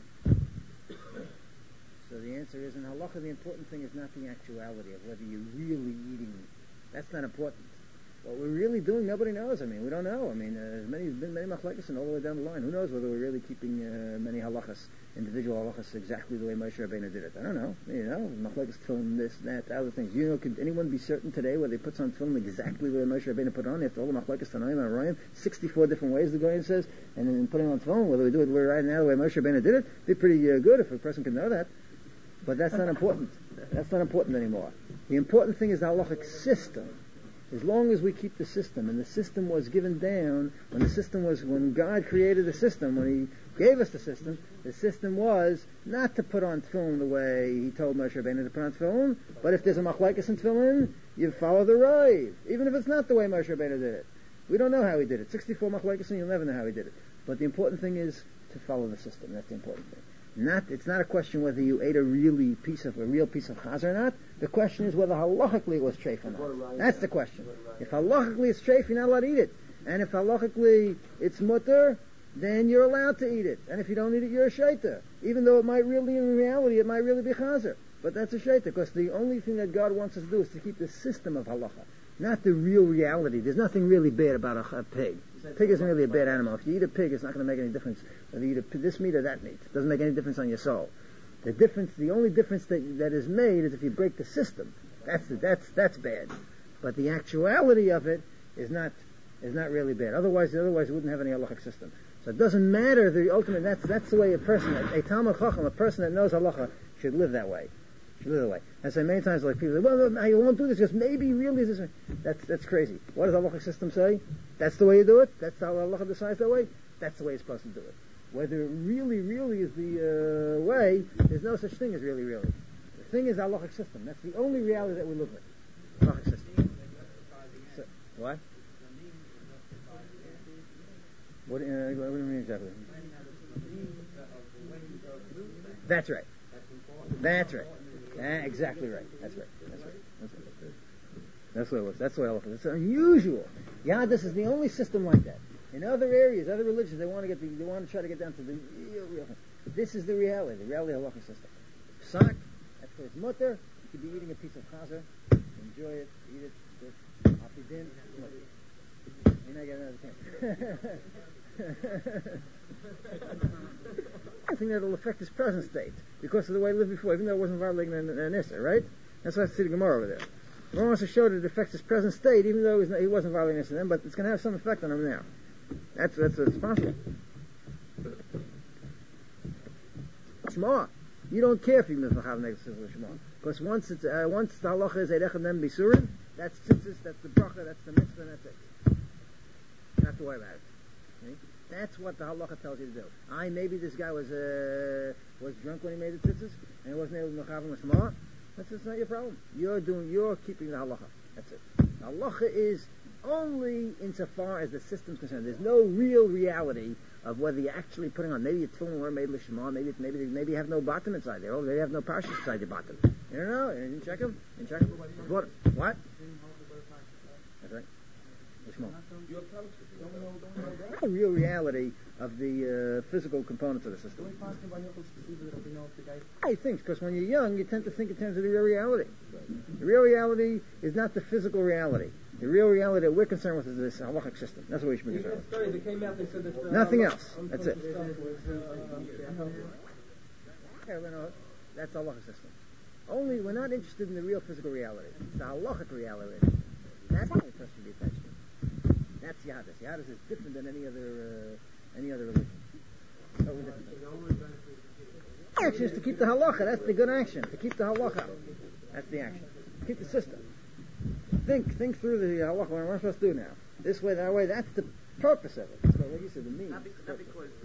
So the answer is, in halacha, the important thing is not the actuality of whether you're really eating. That's not important. What we're really doing, nobody knows. We don't know. There's been many machlekes and all the way down the line. Who knows whether we're really keeping many halachas, individual halachas, exactly the way Moshe Rabbeinu did it? I don't know. Machlekes tefillin, this, that, other things. Could anyone be certain today whether he puts on tefillin exactly the way Moshe Rabbeinu put on? After all the machlekes tanaim and arayim, 64 different ways the Goyen says, and then putting on tefillin, whether we do it right now the way Moshe Rabbeinu did it, it'd be pretty good if a person could know that. But that's not important. That's not important anymore. The important thing is the halachic system. As long as we keep the system, and the system was given down, when God created the system, when He gave us the system was not to put on tefillin the way He told Moshe Rabbeinu to put on tefillin, but if there's a machlekes in tefillin, you follow the raiv, even if it's not the way Moshe Rabbeinu did it. We don't know how He did it. 64 machlekes, and you'll never know how He did it. But the important thing is to follow the system. That's the important thing. It's not a question whether you ate a real piece of chaz or not. The question is whether halachically it was treif or not. That's the question. If halachically it's treif, you're not allowed to eat it. And if halachically it's mutter, then you're allowed to eat it. And if you don't eat it, you're a shaita. Even though in reality, it might really be chazer. But that's a shaita, because the only thing that God wants us to do is to keep the system of halacha, not the real reality. There's nothing really bad about a pig. Pig isn't really a bad animal. If you eat a pig, it's not going to make any difference whether you eat this meat or that meat. It doesn't make any difference on your soul. The only difference that is made is if you break the system. That's bad. But the actuality of it is not really bad. Otherwise we wouldn't have any halachic system. So it doesn't matter the ultimate. That's the way a Talmud Chacham, a person that knows halacha, should live that way. I say many times, like people say, well, you won't do this because maybe really this. That's crazy. What does the halachic system say? That's the way you do it. That's how halacha decides that way. That's the way it's supposed to do it. Whether it really is the way, there's no such thing as really. The thing is our halachic system. That's the only reality that we live with. Halachic system. So, what? What do you mean exactly? That's right. Exactly right. That's right. That's what it was. That's the way I look at it. It's unusual. This is the only system like that. In other areas, other religions, they want to try to get down to the real thing. This is the reality of the halachic system. Psak, that's where it's mutter. You could be eating a piece of chazer, enjoy it, eat it, afidin, you're not getting another chance. I think that will affect his present state because of the way he lived before, even though it wasn't violating an Issa, right? That's why I see the Gemara over there. The Gemara wants to show that it affects his present state, even though he wasn't violating Issa then, but it's going to have some effect on him now. That's possible. Shema. You don't care if you miss Machav next to Shema. Because once the halacha is Eidech and then Bisurim, that's tzitzis, that's the bracha, that's the mitzvah, and that's it. You don't have to worry about it. Okay? That's what the halacha tells you to do. Maybe this guy was drunk when he made the tzitzis, and he wasn't able to Machav and Shema. That's not your problem. You're keeping the halacha. That's it. The halacha is only insofar as the system's concerned. There's no real reality of whether you're actually putting on. Maybe your tefillin were made l'shema. Maybe you have no bottom inside there. Oh, they have no parshas inside your bottom. You don't know. You didn't check them. What? That's right. L'shema. The real reality of the physical components of the system. I think because when you're young, you tend to think in terms of the real reality. The real reality is not the physical reality. The real reality that we're concerned with is this halachic system. That's what we should be concerned with. Nothing else. That's it. That's the halachic system. Only we're not interested in the real physical reality. It's the halachic reality. That's what the person should be attached to. That's Yadis. Yadis is different than any other religion. Totally different. Action is to keep the halacha. That's the good action. To keep the halacha. That's the action. Keep the system. Think through the halacha. What am I supposed to do now? This way, that way. That's the purpose of it. So, like you said, the meaning. Not because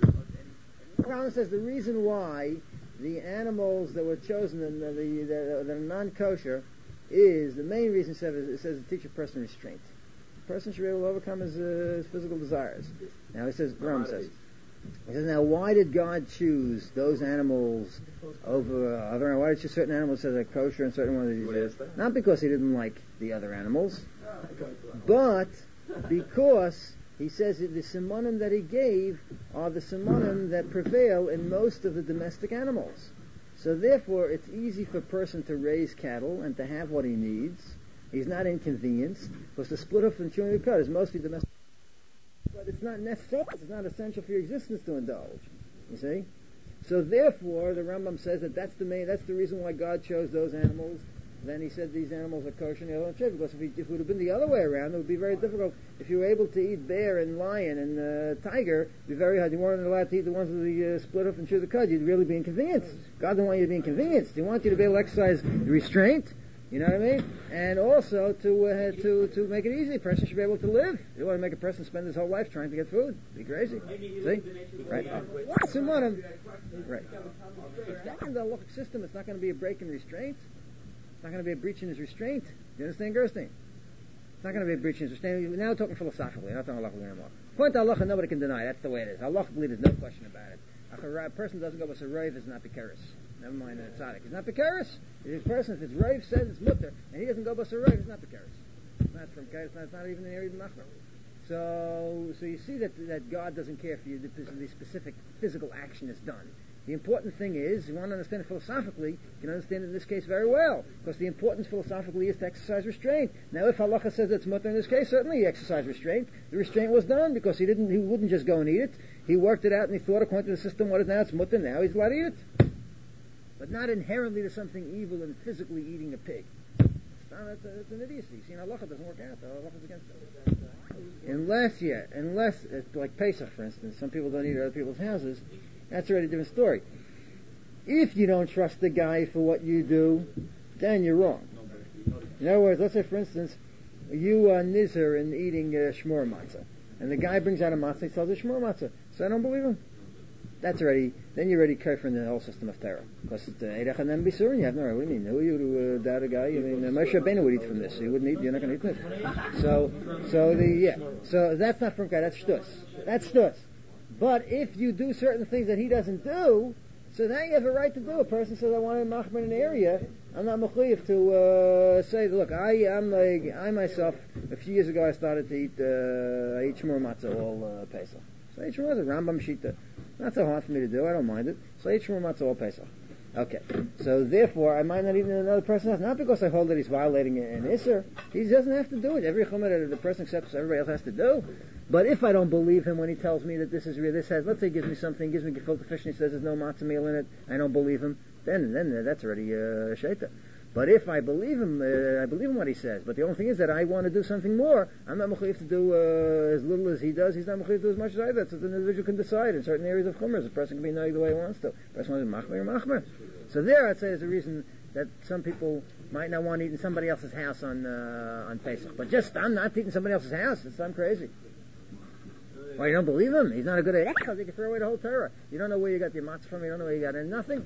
Rambam says the reason why the animals that were chosen that are non-kosher is the main reason. It says to teach a person restraint. A person should be able to overcome his physical desires. Now Rambam says. He says, now why did God choose those animals over other? Why did he choose certain animals that are kosher and certain ones that he says? Not because he didn't like the other animals, but because he says that the simonim that he gave are the simonim that prevail in most of the domestic animals. So therefore, it's easy for a person to raise cattle and to have what he needs. He's not inconvenienced because the split hoof and chewing the cud is mostly domestic. But it's not necessary. It's not essential for your existence to indulge. You see? So therefore, the Rambam says that's the reason why God chose those animals. Then he said these animals are kosher and the other ones shouldn't. Because if it would have been the other way around, it would be very difficult. If you were able to eat bear and lion and tiger, it would be very hard. You weren't allowed to eat the ones with the split hoof and chew the cud. You'd really be inconvenienced. God didn't want you to be inconvenienced. He wants you to be able to exercise restraint. You know what I mean? And also to make it easy. A person should be able to live. You don't want to make a person spend his whole life trying to get food. Be crazy. See? Right? What's in one of them? Right. In the halachic system, it's not going to be a break in restraint. It's not going to be a breach in his restraint. You understand, Gerstein? It's not going to be a breach in his restraint. We're now talking philosophically, not talking halachically anymore. Point to halacha, nobody can deny. That's the way it is. Halachically, there's no question about it. A person doesn't go with a rave is not bikeris. Never mind a tzaddik. It's not bikeris. If it's rave says it's mutter, and he doesn't go with a rave, it's not bikeris. It's not from Keres. It's not even in the area of Machmer. So you see that God doesn't care if the specific physical action is done. The important thing is, you want to understand it philosophically, you can understand it in this case very well, because the importance philosophically is to exercise restraint. Now, if halacha says it's mutter in this case, certainly he exercised restraint. The restraint was done because he wouldn't just go and eat it. He worked it out and he thought according to the system what is now it's mutter, now he's allowed to eat it. But not inherently there's something evil in physically eating a pig. It's an idiocy. See, halacha doesn't work out. Halacha is against it. Unless, like Pesach, for instance, some people don't eat at other people's houses. That's already a different story. If you don't trust the guy for what you do, then you're wrong. In other words, let's say, for instance, you are nizar in eating shmur matzah, and the guy brings out a matzah, he sells a shmur matzah. So I don't believe him. Then you're already kafir in the whole system of Torah. Because it's Eidech and then Bisur, and you have no right. What do you mean? Who are you to doubt a guy? I mean, Moshe Rabbeinu would eat from this. So you wouldn't eat, you're not going to eat this. So that's not from God, that's shtus. That's shtus. But if you do certain things that he doesn't do, so now you have a right to do. A person says, I want to machmer in an area, I'm not mechuyev to say, look, I myself, a few years ago I started to eat shmur matzah all Pesach. So I eat shmur matzah, Rambam Shita. Not so hard for me to do, I don't mind it. So I eat shmur matzah all Pesach. Okay. So therefore, I might not even another person else. Not because I hold that he's violating an Isser. He doesn't have to do it. Every Chumrah that the person accepts, everybody else has to do. But if I don't believe him when he tells me that this is real, this has, let's say, gives me something, gives me gefilte fish, and he says there's no matzah meal in it, I don't believe him. Then that's already shaita. But if I believe him what he says. But the only thing is that I want to do something more. I'm not mechuyev to do as little as he does. He's not mechuyev to do as much as I do. So the individual can decide in certain areas of chumras. A person can be knowing the way he wants to. A person wants to be machmer or machmer. So there, I'd say, is a reason that some people might not want to eat in somebody else's house on Pesach. But just I'm not eating somebody else's house. I'm crazy. Well, you don't believe him? He's not a good idea. You can throw away the whole Torah. You don't know where you got your matzah from. You don't know where you got it. Nothing.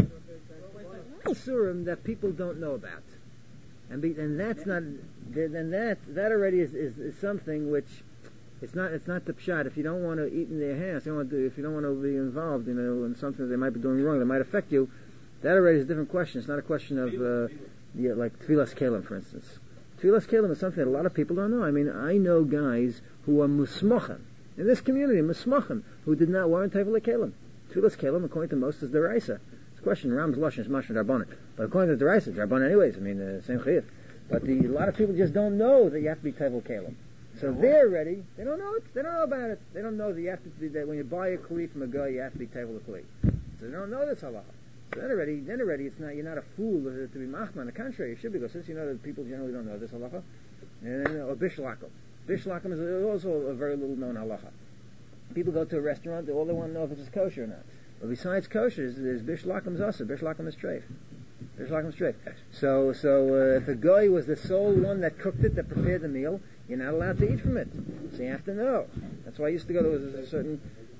Surim that people don't know about, and that's not. Then that already is something which it's not the pshat. If you don't want to eat in their house, if you don't want to be involved, in something that they might be doing wrong that might affect you, that already is a different question. It's not a question of like Tfilas Kelim, for instance. Tfilas Kelim is something that a lot of people don't know. I mean, I know guys who are musmachim in this community, musmachim, who did not warrant Tfilas Kelim. Tfilas Kelim, according to most, is deraisa. Question, Ram's Lashon is Mashon Darbanan. But according to the Raisa, Darbanan anyways, same chiyuv. But a lot of people just don't know that you have to be Tevel Kalim. So they're ready. They don't know it. They don't know about it. They don't know that you have to be, that when you buy a kli from a guy, you have to be Tevel Kli. So they don't know this halacha. So then already, it's not, you're not a fool to be machma. On the contrary, you should be, because since you know that people generally don't know this halacha. And then, or bishlakum. Bishlakum is also a very little known halacha. People go to a restaurant, all they want to know if it's kosher or not. But besides kosher, there's bishlakum zasa. Bishlakum is treif. Bishlakum is treif. So if the guy was the sole one that cooked it, that prepared the meal, you're not allowed to eat from it. So you have to know. That's why I used to go to a certain.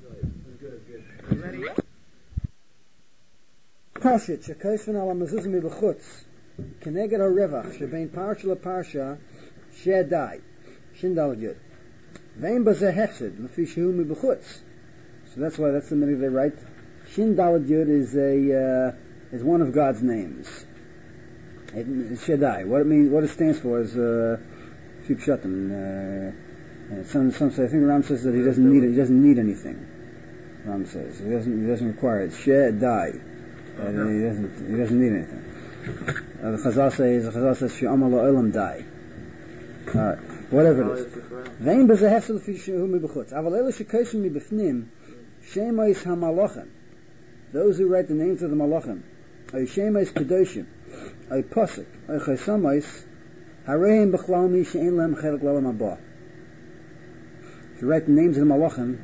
Pashit shekoisven ala mezuzah mibachutz keneged harevach shebein parsha leparsha she'adai shindal yud vein bazeh hefsed lefi shehu mibachutz. So that's the minute they write. Shin Daled Yud is one of God's names. It's Shaddai. What it stands for is few pshatim. Some say, I think Ram says that he doesn't need anything. Ram says he doesn't require it. Shaddai. He doesn't need anything. The Chazal says She'amal Olam Dai. Alright, whatever it is. Vein b'zeh hefsel fi shehu mi b'chutz. Aval elu shekoshim mi b'fnim Shemais HaMalachim, those who write the names of the Malachim, Ay Shemais Kedoshim, Ay Pasuk, Ay Chesamais, Hareim B'chlal Mi She'en Lehem Chelik L'Olam Haba. If you write the names of the Malachim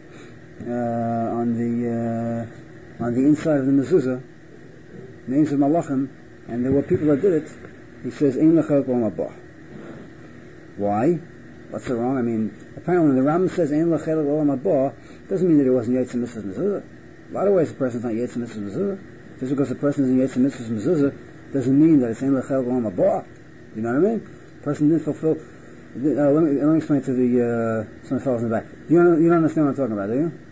on the inside of the mezuzah, names of Malachim, and there were people that did it, he says, Ein Chelik L'Olam Haba. Why? What's so wrong? I mean, apparently when the Rambam says Ein Chelik L'Olam Haba, doesn't mean that it wasn't Yetzer Mitzvah's Mezuzah. A lot of ways a person's not Yetzer Mitzvah's Mezuzah. Just because a person isn't Yetzer Mitzvah's Mezuzah doesn't mean that it's Ein L'Chel G'Olam Haba. You know what I mean? A person didn't fulfill. Let me explain to the some fellows in the back. You don't understand what I'm talking about, do you?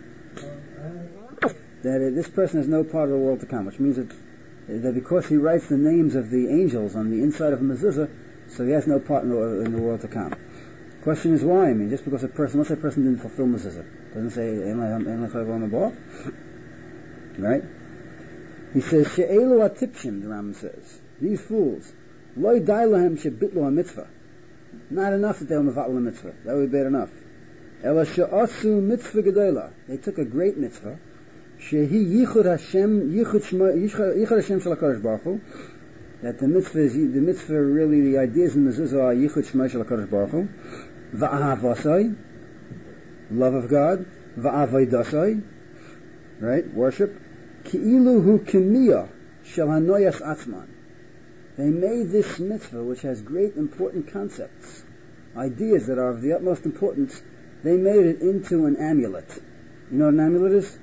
That this person has no part of the world to come, which means that because he writes the names of the angels on the inside of a mezuzah, so he has no part in the world to come. Question is why? I mean, just because let's say a person didn't fulfill mezuzah, doesn't say right? He says she'elu atipshim. The Rambam says these fools loy dai lahem shebitlu a mitzvah. Not enough that they were mevatel a mitzvah. That would be bad enough. Ela she'asu mitzvah gedola. They took a great mitzvah. Shehi yichud Hashem shel HaKadosh Baruch Hu. That the mitzvah really, the ideas in the mezuzah are yichud shema shel HaKadosh Baruch Hu. Va'ahavasai, love of God. Va'avaydasai, right, worship. Ki'ilu hu kimiyah shel hanoyas atzman. They made this mitzvah, which has great important concepts, ideas that are of the utmost importance, they made it into an amulet. You know what an amulet is?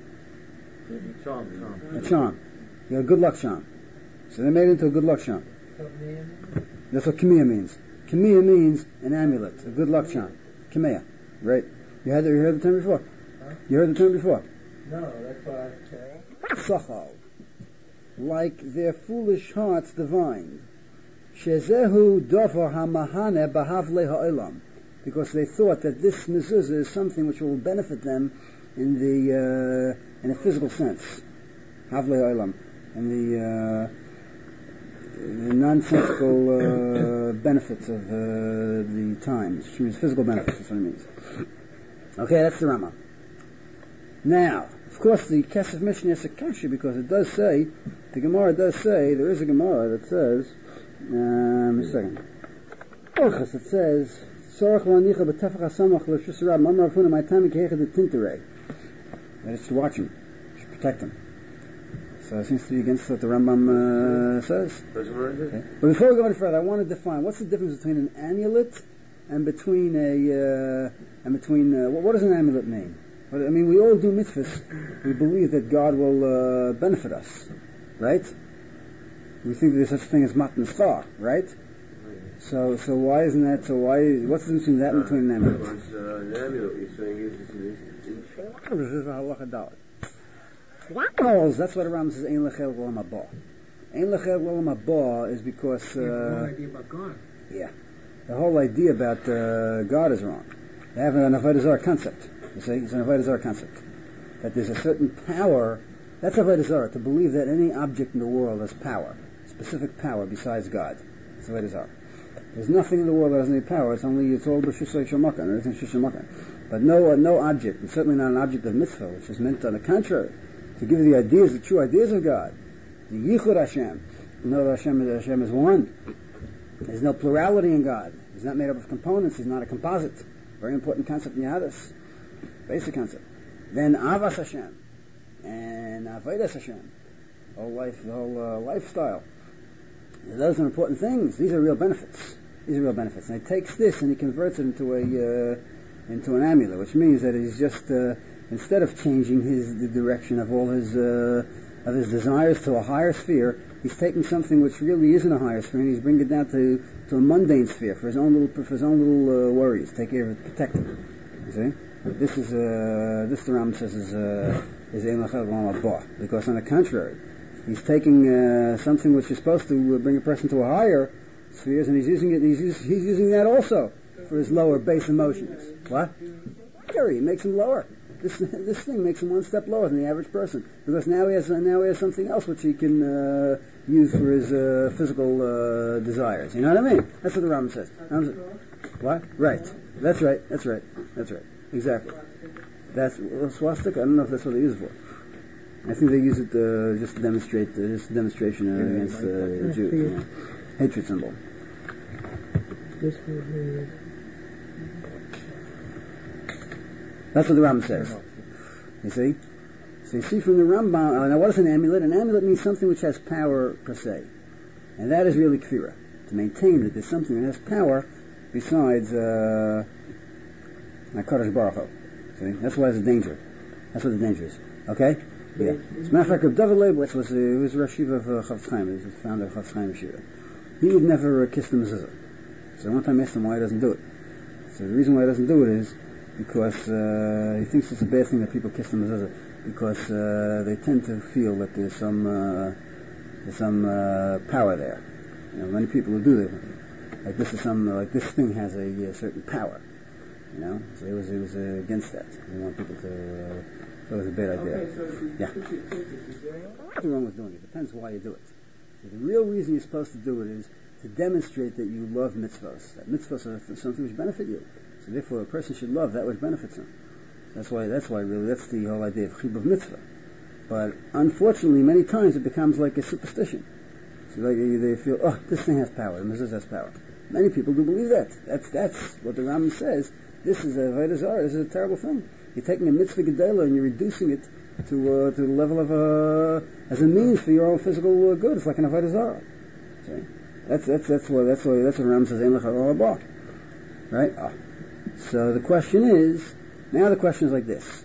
A charm. You got a good luck charm. So they made it into a good luck charm. That's what kimiyah means. Kimiyah means an amulet, a good luck charm. Kimiyah, right? You heard the term before? Huh? You heard the term before? No, that's why I Sachal. Like their foolish hearts divined. Shezehu dover hamahane bahavle ha'olam. Because they thought that this mezuzah is something which will benefit them in a physical sense. Havle ha'olam. the nonsensical benefits of the times. She means physical benefits, that's what it means. Okay, that's the Rambam. Now, of course, the Kesef Mishnah is a kasha because it does say, the Gemara does say, there is a Gemara that says, a second. Orchas, it says, Sorach lanicha b'tefach hasamach l'shus rab, mamar afuna ma'itami keicha de tinterei. That is to watch him, to protect him. So it seems to be against what the Rambam says. Okay. But before we go any further, I want to define what's the difference between an amulet and between what does an amulet mean? I mean, we all do mitzvahs. We believe that God will benefit us, right? We think that there's such a thing as matan star, right? So why isn't that? So what's the difference between that and between an amulet? An amulet, you're saying That's what the Rambam says. Ein lechel v'olam haba. Ein lechel v'olam haba is because the whole idea about God. Yeah, the whole idea about God is wrong. They have an avodah zarah concept. You see, it's an avodah zarah concept that there's a certain power. That's avodah zarah, to believe that any object in the world has power, specific power besides God. It's avodah zarah. There's nothing in the world that has any power. It's all b'shusay shemakan, everything's shemakan. But no object, and certainly not an object of mitzvah, which is meant on the contrary, to give you the true ideas of God. The Yichud Hashem. You know that Hashem is one. There's no plurality in God. He's not made up of components. He's not a composite. Very important concept in Yadus. Basic concept. Then Avas Hashem and Avodas Hashem. The whole lifestyle. Those are important things. These are real benefits. And he takes this and he converts it into an amulet, which means that he's just instead of changing the direction of all his desires to a higher sphere, he's taking something which really isn't a higher sphere and he's bringing it down to a mundane sphere for his own little worries. Take care of it, protect him. You see, this the Rambam says is Ein lechel v'olam haba, because on the contrary, he's taking something which is supposed to bring a person to a higher spheres, and he's using it. He's using that also for his lower base emotions. What? He makes him lower. This thing makes him one step lower than the average person, because now he has something else which he can use for his physical desires. You know what I mean? That's what the Rambam says. What? Right. That's right. Exactly. That's swastika. I don't know if that's what they use it for. I think they use it just to demonstrate this demonstration against the Jews. You know? Hatred symbol. That's what the Rambam says. You see? So you see from the Rambam, now what is an amulet? An amulet means something which has power per se. And that is really kfira. To maintain that there's something that has power besides HaKadosh Baruch Hu. See? That's why it's a danger. That's what the danger is. Okay? Yeah. As a matter of fact, David Leibowitz was Rosh Yeshiva of Chofetz Chaim. He was the founder of Chofetz Chaim Yeshiva. He would never kiss the mezuzah. So one time I asked him why he doesn't do it. So the reason why he doesn't do it is because he thinks it's a bad thing that people kiss the mezuzah, because they tend to feel that there's some power there. You know, many people who do it, like this thing has a certain power. You know, so he was against that. He didn't want people to. That was a bad idea. Okay, so Nothing wrong with doing it. Depends why you do it. So the real reason you're supposed to do it is to demonstrate that you love mitzvahs. That mitzvahs are something which benefit you. So therefore, a person should love that which benefits him. That's why really that's the whole idea of chibur mitzvah. But unfortunately, many times it becomes like a superstition. So they feel, this thing has power. The mitzvah has power. Many people do believe that. That's what the Rambam says. This is a avodah zarah. This is a terrible thing. You're taking a mitzvah gedela and you're reducing it to the level of as a means for your own physical good. It's like an avodah zarah. See? That's what Rambam says. Ein lechel v'olam haba. Right? So the question is like this.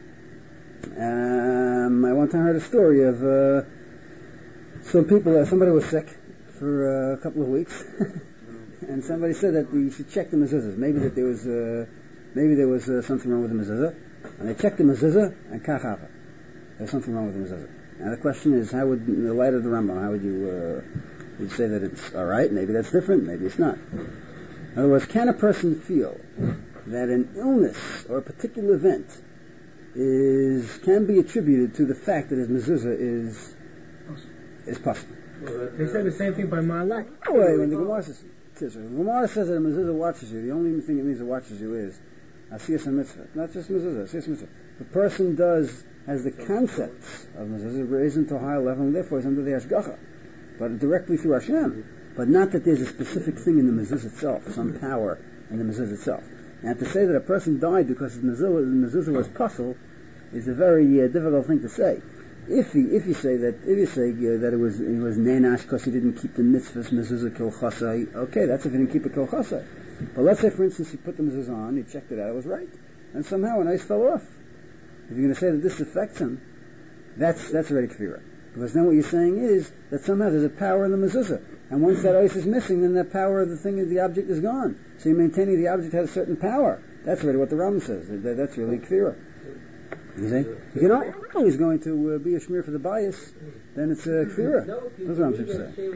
I one time heard a story of some people. Somebody was sick for a couple of weeks, and somebody said that you should check the mezuzahs. Maybe there was something wrong with the mezuzah, and they checked the mezuzah and kachava. There's something wrong with the mezuzah. Now the question is, how would, in the light of the Rambam, how would you say that it's all right? Maybe that's different. Maybe it's not. In other words, can a person feel that an illness or a particular event can be attributed to the fact that his mezuzah is is possible. They said the same thing by Malak. Anyway, when the Gemara says that a mezuzah watches you, the only thing it means it watches you is asiyas mitzvah, not just mezuzah, asiyas mitzvah. The person has the concepts of mezuzah raised to a higher level, and therefore is under the hashgacha, but directly through Hashem. But not that there's a specific thing in the mezuzah itself, some power in the mezuzah itself. And to say that a person died because the mezuzah was puzzle is a very difficult thing to say. If you say that it was nenash because he didn't keep the mitzvahs mezuzah kol chasai, okay, that's if he didn't keep it kol chasai. But let's say, for instance, he put the mezuzah on, he checked it out, it was right, and somehow an ice fell off. If you're going to say that this affects him, that's already kfira. Because then what you're saying is that somehow there's a power in the mezuzah, and once that ice is missing, then that power of the object is gone. So you're maintaining the object has a certain power. That's really what the Rambam says. That's really kfira. You see? If you're not always going to be a shmir for the bias, then it's a kfira. That's what I'm saying.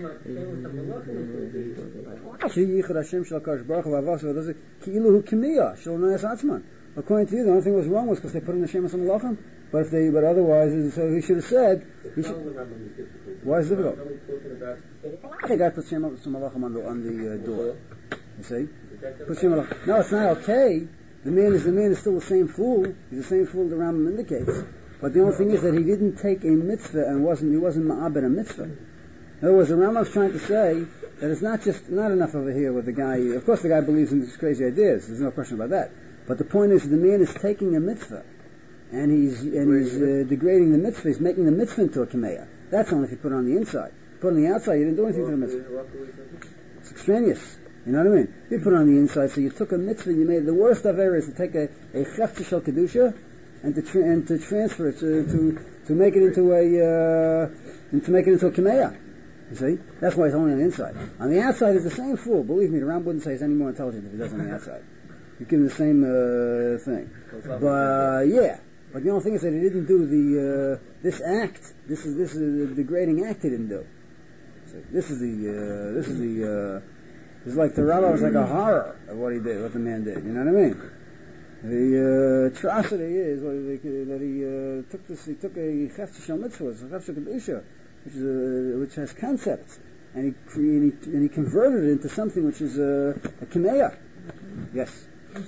According to you, the only thing that was wrong was because they put in the Shem Hashem Malachim. But otherwise, so he should have said. Why is it difficult? The guy puts Shem Hashem Malachim on the door. You see? Puts Shem Malachim. No, it's not okay. The man is still the same fool. He's the same fool the Rambam indicates. But the only thing is that he didn't take a mitzvah and he wasn't ma'abed a mitzvah. In other words, the Rambam's trying to say that it's not enough over here with the guy. Of course, the guy believes in these crazy ideas. There's no question about that. But the point is, the man is taking a mitzvah and he's degrading the mitzvah. He's making the mitzvah into a kameya. That's only if you put it on the inside. Put it on the outside, you didn't do anything to the mitzvah. It's extraneous. You know what I mean? You put it on the inside, so you took a mitzvah and you made the worst of errors to take a chefta shel kedusha and to transfer it to make it into a kameya. You see? That's why it's only on the inside. On the outside is the same fool. Believe me, the Ram wouldn't say he's any more intelligent if he does it on the outside. You give him the same thing. But yeah. But the only thing is that he didn't do this act. This is a degrading act he didn't do. So this is it's like the Rambam was like a horror of what he did, what the man did. You know what I mean? The atrocity is that he took a chefta shel mitzvah, a chefta shel kedusha, which has concepts, and he converted it into something which is a kameya. Yes.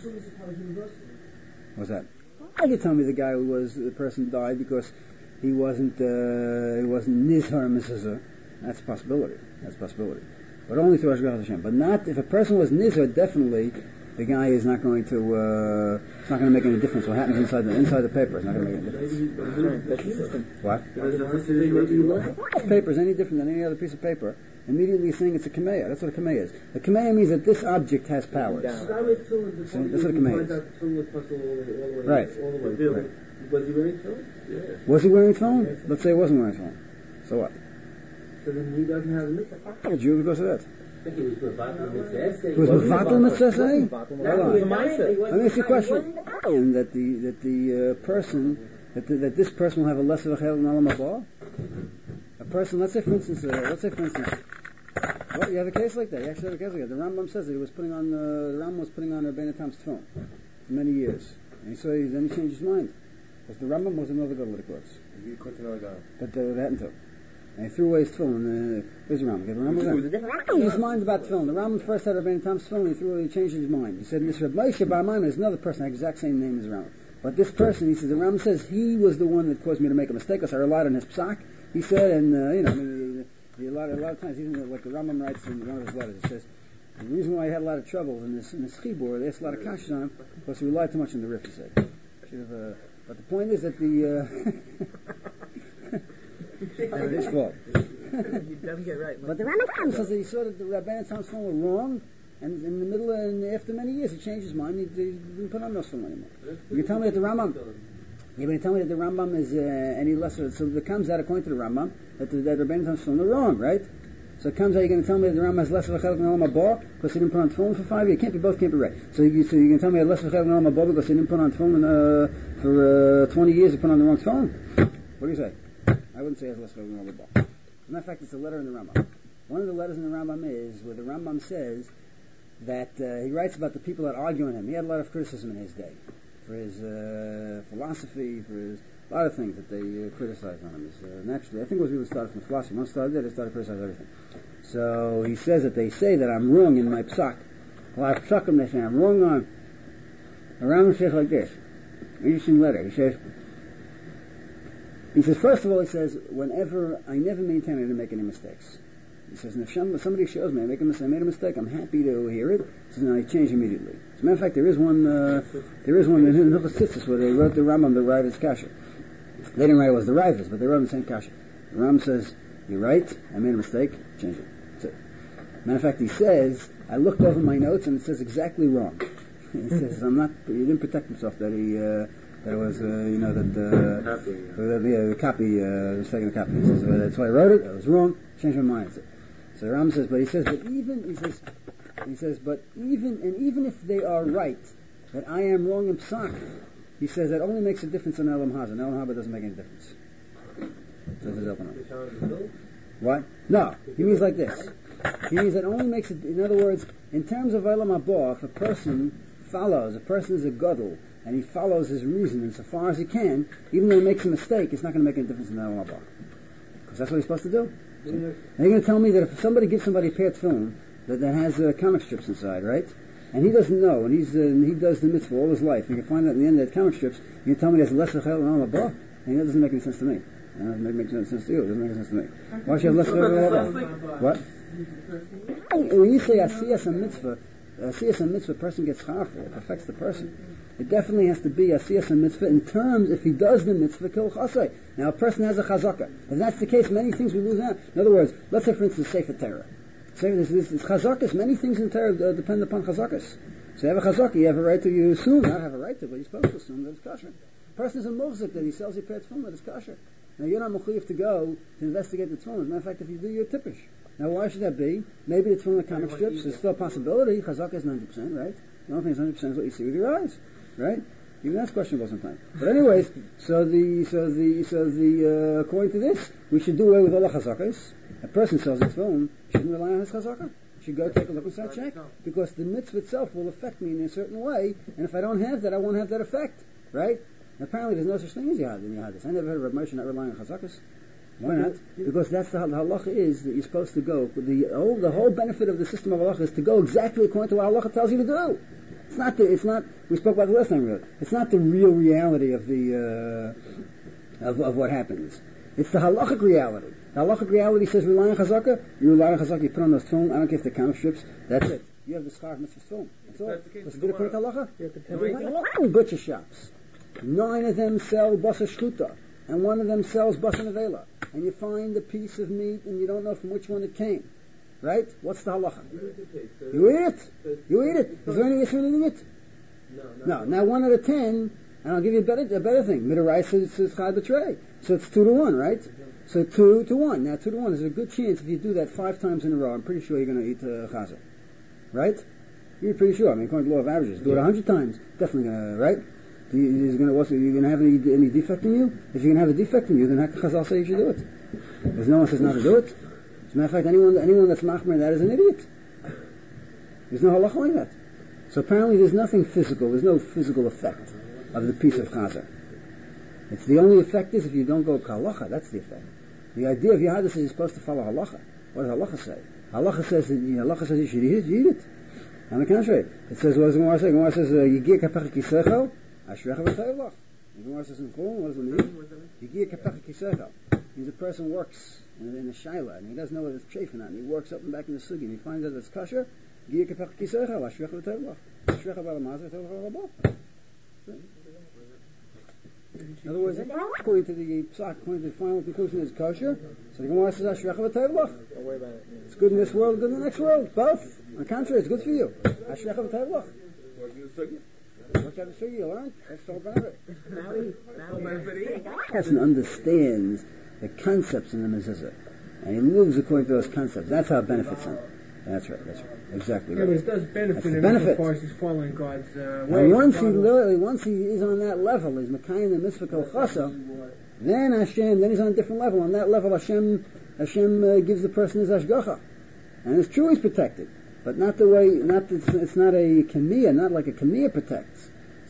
What's that? You tell me the person died because he wasn't nizhar mezuzah. That's a possibility. But only through Hashgacha Hashem. But not if a person was nizhar. Definitely, the guy is not going to. It's not going to make any difference. What happens inside the paper is not going to make any difference. What? Paper is any different than any other piece of paper. Immediately saying it's a kameya. That's what a kameya is. A kameya means that this object has powers. That's what a kameya is. Right. Was he wearing tefillin? Yeah. Was he wearing tefillin? Let's say he wasn't wearing tefillin. So what? So then he doesn't have a mitzvah. A Jew because of that. He was mevatel mitzvah. He was mevatel mitzvah. Let me ask you a question. And that this person will have a lesser v'chel in Olam Haba? A person, let's say for instance, well, you have a case like that. You actually have a case like that. The Rambam says that the Rambam was putting on Rabbeinu Tam's tefillin for many years, and then he changed his mind because the Rambam was another gadol of the courts. That happened to him, and he threw away his tefillin. Where's the Rambam? His mind about tefillin. The Rambam first had Rabbeinu Tam's tefillin. He changed his mind. He said, "Mr. Moshe Bar Maimon is another person, the exact same name as the Rambam." But this person, he says, the Rambam says he was the one that caused me to make a mistake because I relied on his psak. He said, and a lot of times, even like the Rambam writes in one of his letters, he says the reason why I had a lot of troubles in this chibur, they asked a lot of kashas on him because he relied too much on the riff. He said, but the point is that his fault. You don't get right. But the Rambam says that he saw that the Rabbeinu Tam's tefillin were wrong. And in the middle, and after many years, he changed his mind. He didn't put on no tefillin anymore. You tell me that the Rambam. You're going to tell me that the Rambam is any lesser. So it comes out according to the Rambam that Rabbeinu Tam's tefillin are wrong, right? So it comes out. You're going to tell me that the Rambam has less of a chelak in Olam Haba because he didn't put on tefillin for 5 years. Both can't be right. So you're going to tell me that less of a chelak in Olam Haba because he didn't put on tefillin for 20 years. He put on the wrong tefillin. What do you say? I wouldn't say he has less of a chelak in Olam Haba. As a matter of fact, it's a letter in the Rambam. One of the letters in the Rambam is where the Rambam says that he writes about the people that argue on him. He had a lot of criticism in his day. for his philosophy, for his a lot of things that they criticized on him. Naturally, I think it was really started from philosophy. Once started there, they started criticizing everything. So he says that they say that I'm wrong in my psak. A lot of psakim they say I'm wrong on. The Rambam says like this. Interesting letter. He says, first of all, he says, whenever I never maintain I didn't make any mistakes. He says, and if somebody shows me I made a mistake, I'm happy to hear it. He says, and I change immediately. As a matter of fact, there is one in Hilchos Tzitzis where they wrote the Rambam the Ravis Kasha. They didn't write it was the Ravis, but they wrote in the same Kasha. The Rambam says, you're right, I made a mistake, change it. That's it. Matter of fact, he says, I looked over my notes and it says exactly wrong. He says, he didn't protect himself that the copy was taking a copy. He says, that's why I wrote it, I was wrong, changed my mind. So the Rambam says, but even if they are right, that I am wrong in psak, he says that only makes a difference in Elam Haba. Elam Haba doesn't make any difference. What? No. He means like this. He means that only makes it, in other words, in terms of Elam Haba, if a person is a gadol, and he follows his reason insofar as he can, even though he makes a mistake, it's not going to make any difference in Elam Haba. Because that's what he's supposed to do. So, now you're going to tell me that if somebody gives somebody a pair of film that has comic strips inside, right? And he doesn't know, and he does the mitzvah all his life. You can find out in the end that comic strips. You can tell me there's less chayil and all above, and that doesn't make any sense to me. It doesn't make any sense to you. It doesn't make any sense to me. Why should you have less chayil and all above? What? When you say asiyas and mitzvah, a person gets char for it, affects the person. It definitely has to be asiyas and mitzvah in terms if he does the mitzvah kil chasei. Now a person has a chazaka. If that's the case, many things we lose out. In other words, let's say for instance Sefer Torah. This chazakas, many things in Torah depend upon chazakas. So you have a chazaka, you have a right to, you assume, not have a right to, but you're supposed to assume that it's kosher. A person is a muhzik that he sells you a pair of tefillin that is kosher. Now you're not mechuyev to go to investigate the tefillin. As a matter of fact, if you do, you're tippish. Now why should that be? Maybe the tefillin are comic strips, there's still a possibility. Chazaka is 90%, right? The only thing is 90% is what you see with your eyes, right? Even that's questionable sometimes. But anyways, so according to this, we should do away with all the chazakas. A person sells his phone, shouldn't rely on his chazaka. Should go take a look and start check. Because the mitzvah itself will affect me in a certain way, and if I don't have that, I won't have that effect. Right? And apparently there's no such thing as Yahad in Yahadis. I never heard of Rav Moshe not relying on chazakas. Why not? Because that's the halacha is that you're supposed to go. The whole benefit of the system of halacha is to go exactly according to what halacha tells you to do. It's not, we spoke about the last time really. It's not the real reality of of what happens. It's the halachic reality. The halachic reality says rely on chazaka, you rely on chazaka, you put on those film, I don't care if they're comic strips, that's it. You have the schar mitzvah film. That's all. What's the good according to halacha? Butcher shops. 9 of them sell basa shchuta, and 1 of them sells basa nevela. And you find a piece of meat and you don't know from which one it came. Right? What's the halacha? You eat it. You eat it. Is there any issue in eating it? No. Now 1 out of 10, and I'll give you a better thing. Midarai says chad betray. So it's 2 to 1, right? So 2 to 1. Now 2 to 1 is a good chance if you do that 5 times in a row. I'm pretty sure you're going to eat chazer. Right? You're pretty sure. I mean, according to the law of averages, do it 100 times. Definitely going to, right? You're going to have any defect in you? If you're going to have a defect in you, then Chazal say you should do it. Because no one says not to do it. As a matter of fact, anyone that's machmer in that is an idiot. There's no halacha like that. So apparently there's nothing physical. There's no physical effect of the piece of chazer. It's the only effect is if you don't go halacha. That's the effect. The idea of Yahadis is you're supposed to follow halacha. What does halacha say? Halacha says you should eat it. You eat it. On the contrary, it says what does the Gemara say? The Gemara says Yigir kapach kisechel ashrecha v'tayvach. The Gemara says in Chulin, what does it mean? Yigir kapach kisechel means a person works in a shaila and he doesn't know whether it's treif or not. And he works up and back in the sugi and he finds out it's kosher. Yigir kapach kisechel ashrecha v'tayvach. Ashrecha v'alamazah v'tayvach v'alabah. In other words, according to the psak, according to the final conclusion is kosher. So the Gemara says ashrecha v'tayvach. It's good in this world, good in the next world. Both. On the contrary, it's good for you. Ashrecha v'tayvach. Look at the sugi, you learn. That's all about it. The person understands the concepts in the mezuzah, and he moves according to those concepts. That's how it benefits him. That's right. Exactly right. Yeah, but it does benefit him as far as he's following God's way. And once he is on that level, he's Mekayim the mitzvah kol chasa, then he's on a different level. On that level, Hashem gives the person his ashgacha. And it's true he's protected. But not the way, it's not a kamiyah, not like a kamiyah protects. It's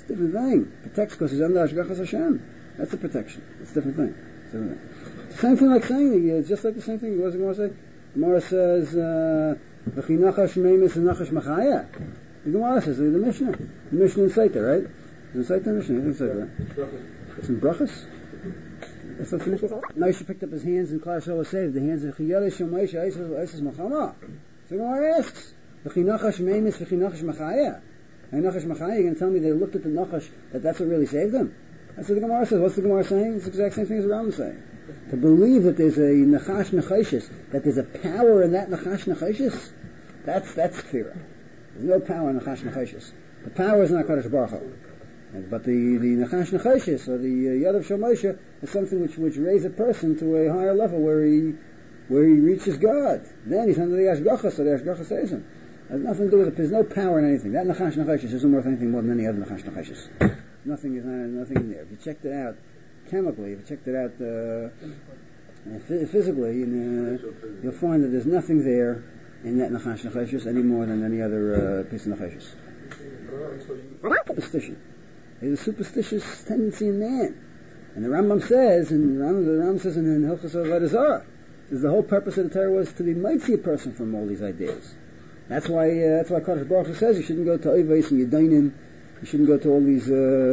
a different thing. Protects because he's under Hashgachas Hashem. That's a protection. It's a different thing. Same thing like saying, it's just like the same thing. What does the Gemara say? The Gemara says, V'chi nachash meimis and nachash machaya. The Gemara says, the Mishnah. The Mishnah in Saita, right? It's in Saita, Mishnah. It's in Saita, right? It's in Brachas. That's what the Mishnah. Moshe picked up his hands and Klal Yisrael was saved. The hands of Chiyadei Shem Moshe, Eises Machama. So the Gemara asks, V'chi nachash meimis, v'chi nachash machaya. And nachash machaya, you're going to tell me they looked at the nachash, that's what really saved them? That's what the Gemara says. What's the Gemara saying? It's the exact same thing as the Rambam saying. To believe that there's a nachash nechashis, that there's a power in that nachash nechashis, that's kfira. There's no power in nachash nechashis. The power is not Kadosh Baruch Hu. But the nachash nechashis, or the Yad of Shel Moshe, is something which raises a person to a higher level where he reaches God. Then he's under the Ashgacha, so the Ashgacha saves him. It has nothing to do with it. There's no power in anything. That nachash nechashis isn't worth anything more than any other nachash nechashis. Nothing in there. If you checked it out chemically, if you checked it out physically, you'll find that there's nothing there in that nachash nechashis any more than any other piece of nechashis. Superstition. There's a superstitious tendency in man. And the Rambam says, and the Rambam says in Hilchos Avodah Zarah, is the whole purpose of the Torah was to be mighty a person from all these ideas. That's why Kadosh Baruch Hu says you shouldn't go to Oivos and Yedainin. You shouldn't go to all these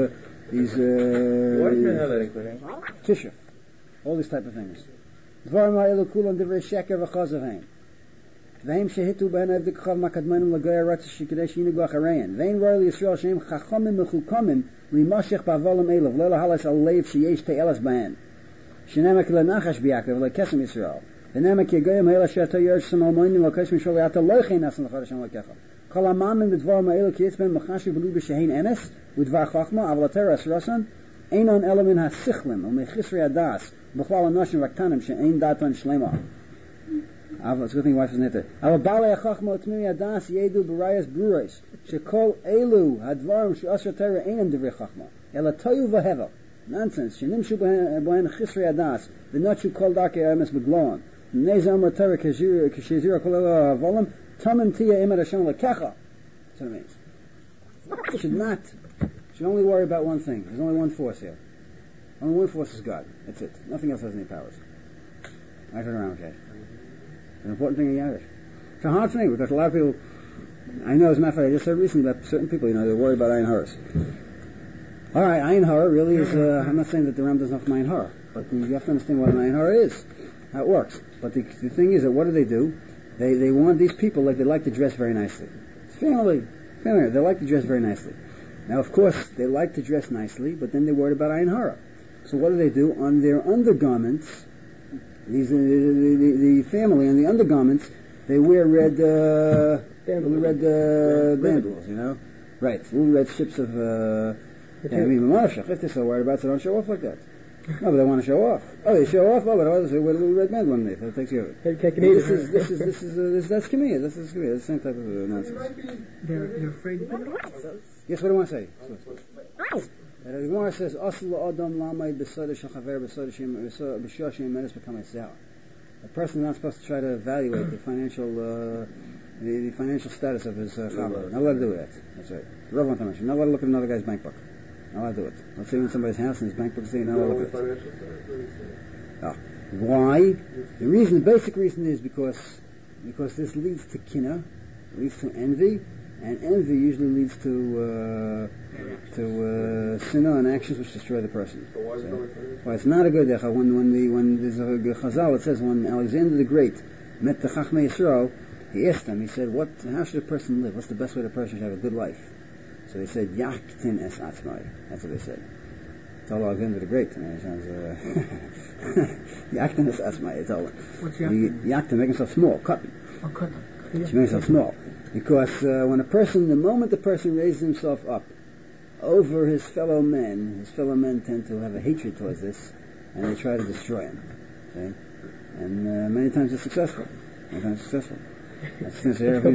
Why does man have that inclination? Tisha, all these type of things. Dvarim ha'elu kulam divrei sheker v'chazavein. V'hem shehitu b'hen avdikachav makadmanim l'goya ratzis shekidei shinigu acharein. V'hem royal Yisrael shem chachomim mechukomim limashech ba'avolim elav lo lahalas al leiv sheyesh te'elas b'hen. Shenemak le'nachash b'yakov le'kesem Yisrael. V'nemak yegoyim ha'el asher to'yer sh'son almoinim l'kosh mishol yata loichein asan l'chadasham l'kecha. Kol ha'mamim b'dvar ma'elu ki yitzben m'chashi b'lu b'shehein emes ודבר חוכמה, אבל התורה אסרסן, אינן אלא מן הסיכלים, ומחסרי הדס, בכלל אנשים וקטנים שאין דעתן שלמה. אבל, it's a good thing wife isn't there. אבל בעלי החוכמה ותמימי הדס ידעו ברייס ברורס, שכל אלו הדברים שאסר התורה אינם דברי חוכמה, אלא תויו והבל, נונסנס, שנמשו בהן חסרי הדס, ונוטשו כל דרכי האמס בגלון. נזה אמר התורה כשזירה כל אלו הבולם, תמם תהיה אימא השם לקחה. That's what it means. Should only worry about one thing. There's only one force here. Only one force is God. That's it. Nothing else has any powers. I turn around, okay? It's an important thing in Yiddish. It's a hard thing because a lot of people, I know as a matter of fact, I just said recently about certain people, they worry about Ayin Haras. Alright, Ayin Hara really is, I'm not saying that the Ram doesn't have Ayin Hara, but you have to understand what an Ayin Hara is, how it works. But the thing is that what do? They want these people, they like to dress very nicely. It's family. They like to dress very nicely. Now, of course, they like to dress nicely, but then they're worried about Ayin Hara. So what do? On their undergarments, the family, on the undergarments, they wear red bandages, Right, little red strips of, if they're so worried about it, they don't show off like that. No, but they want to show off. Oh, they show off? Oh, but others, they wear a little red band underneath. That takes care of it. That's Kamiya. That's the same type of nonsense. They're afraid to put it on. Yes, what do I want to say? The Gemara says, "Aslu adam lamay b'soda shachaver b'soda b'shoshem menes become a sal." A person is not supposed to try to evaluate the financial status of his chaver. Not allowed to do that. That's right. The Rav wants to mention. Not allowed to look at another guy's bank book. Not allowed to do it. Let's say in somebody's house and his bank book is saying, "Not allowed to look at it." Oh. Why? The basic reason is because this leads to kinna, leads to envy. And envy usually leads to sinna and actions which destroy the person. Well, it's not a good decha. When there's a Chazal, it says when Alexander the Great met the Chachmei Yisrael, he asked them. He said, how should a person live? What's the best way a person should have a good life? So they said, Yaktin es atzmai. That's what they said. Told Alexander the Great. Sounds Yaktin es atzmai. It's all. What's Yaktin? Yaktin, make himself small. Cut. Oh, cut. She makes himself small. Because the moment the person raises himself up over his fellow men tend to have a hatred towards this, and they try to destroy him. Okay? And many times they're successful. That's right. So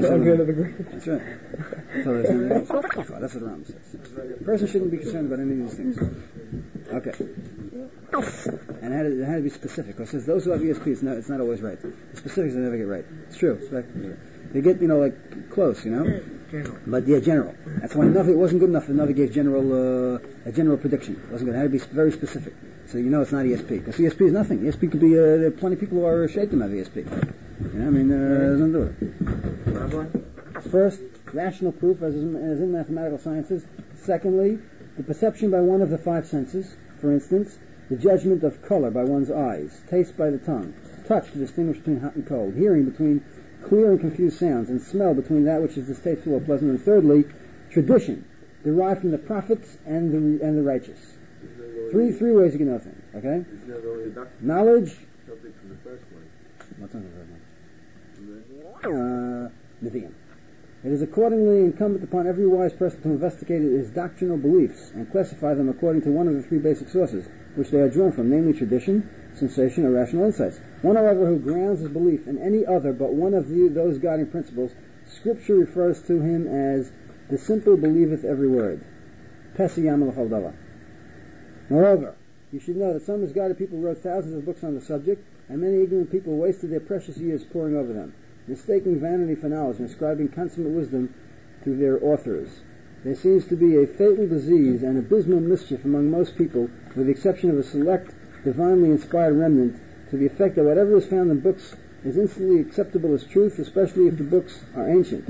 that's what Ram says. A person shouldn't be concerned about any of these things. Okay. And it had to be specific. Because it says those who have ESP, it's not always right. The specifics they never get right. It's true. They get, close, General. But yeah, general. That's why Navi, it wasn't good enough for Navi gave a general prediction. It wasn't good. It had to be very specific. So you know it's not ESP. Because ESP is nothing. ESP could be, there are plenty of people who are shaped to have ESP. You know, I mean, doesn't do it. First, rational proof as in mathematical sciences. Secondly, the perception by one of the five senses. For instance, the judgment of color by one's eyes, taste by the tongue, touch to distinguish between hot and cold, hearing between clear and confused sounds, and smell between that which is distasteful or pleasant. And thirdly, tradition, derived from the prophets and the righteous. Three ways you can know things. Okay? Knowledge. Something from the first one. What's on the first one? Nevi'im. It is accordingly incumbent upon every wise person to investigate his doctrinal beliefs and classify them according to one of the three basic sources which they are drawn from, namely tradition, sensation, or rational insights. One, however, who grounds his belief in any other but one of those guiding principles, Scripture refers to him as the simple believeth every word. Pesiyam al-Chaldava. Moreover, you should know that some misguided people wrote thousands of books on the subject, and many ignorant people wasted their precious years poring over them, mistaking vanity for knowledge and ascribing consummate wisdom to their authors. There seems to be a fatal disease and abysmal mischief among most people, with the exception of a select, divinely inspired remnant, to the effect that whatever is found in books is instantly acceptable as truth, especially if the books are ancient.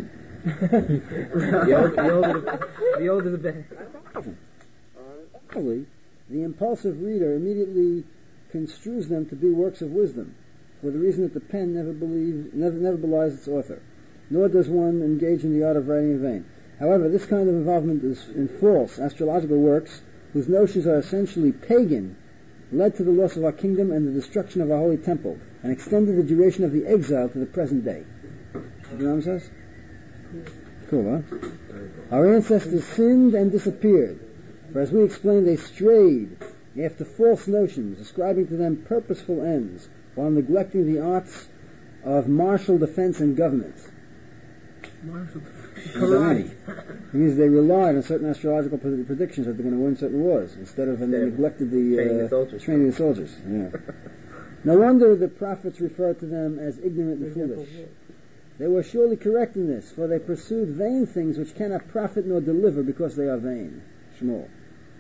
The older the better. Finally, the impulsive reader immediately construes them to be works of wisdom, for the reason that the pen never belies its author, nor does one engage in the art of writing in vain. However, this kind of involvement in false astrological works, whose notions are essentially pagan, led to the loss of our kingdom and the destruction of our holy temple, and extended the duration of the exile to the present day. You know what I'm saying? Cool, huh? Our ancestors sinned and disappeared, for as we explained, they strayed after false notions, ascribing to them purposeful ends, while neglecting the arts of martial defense and government. Karate. It means they relied on certain astrological predictions that they're going to win certain wars, instead of, and they neglected training the soldiers. Yeah. No wonder the prophets referred to them as ignorant and foolish. They were surely correct in this, for they pursued vain things which cannot profit nor deliver because they are vain. Shmuel.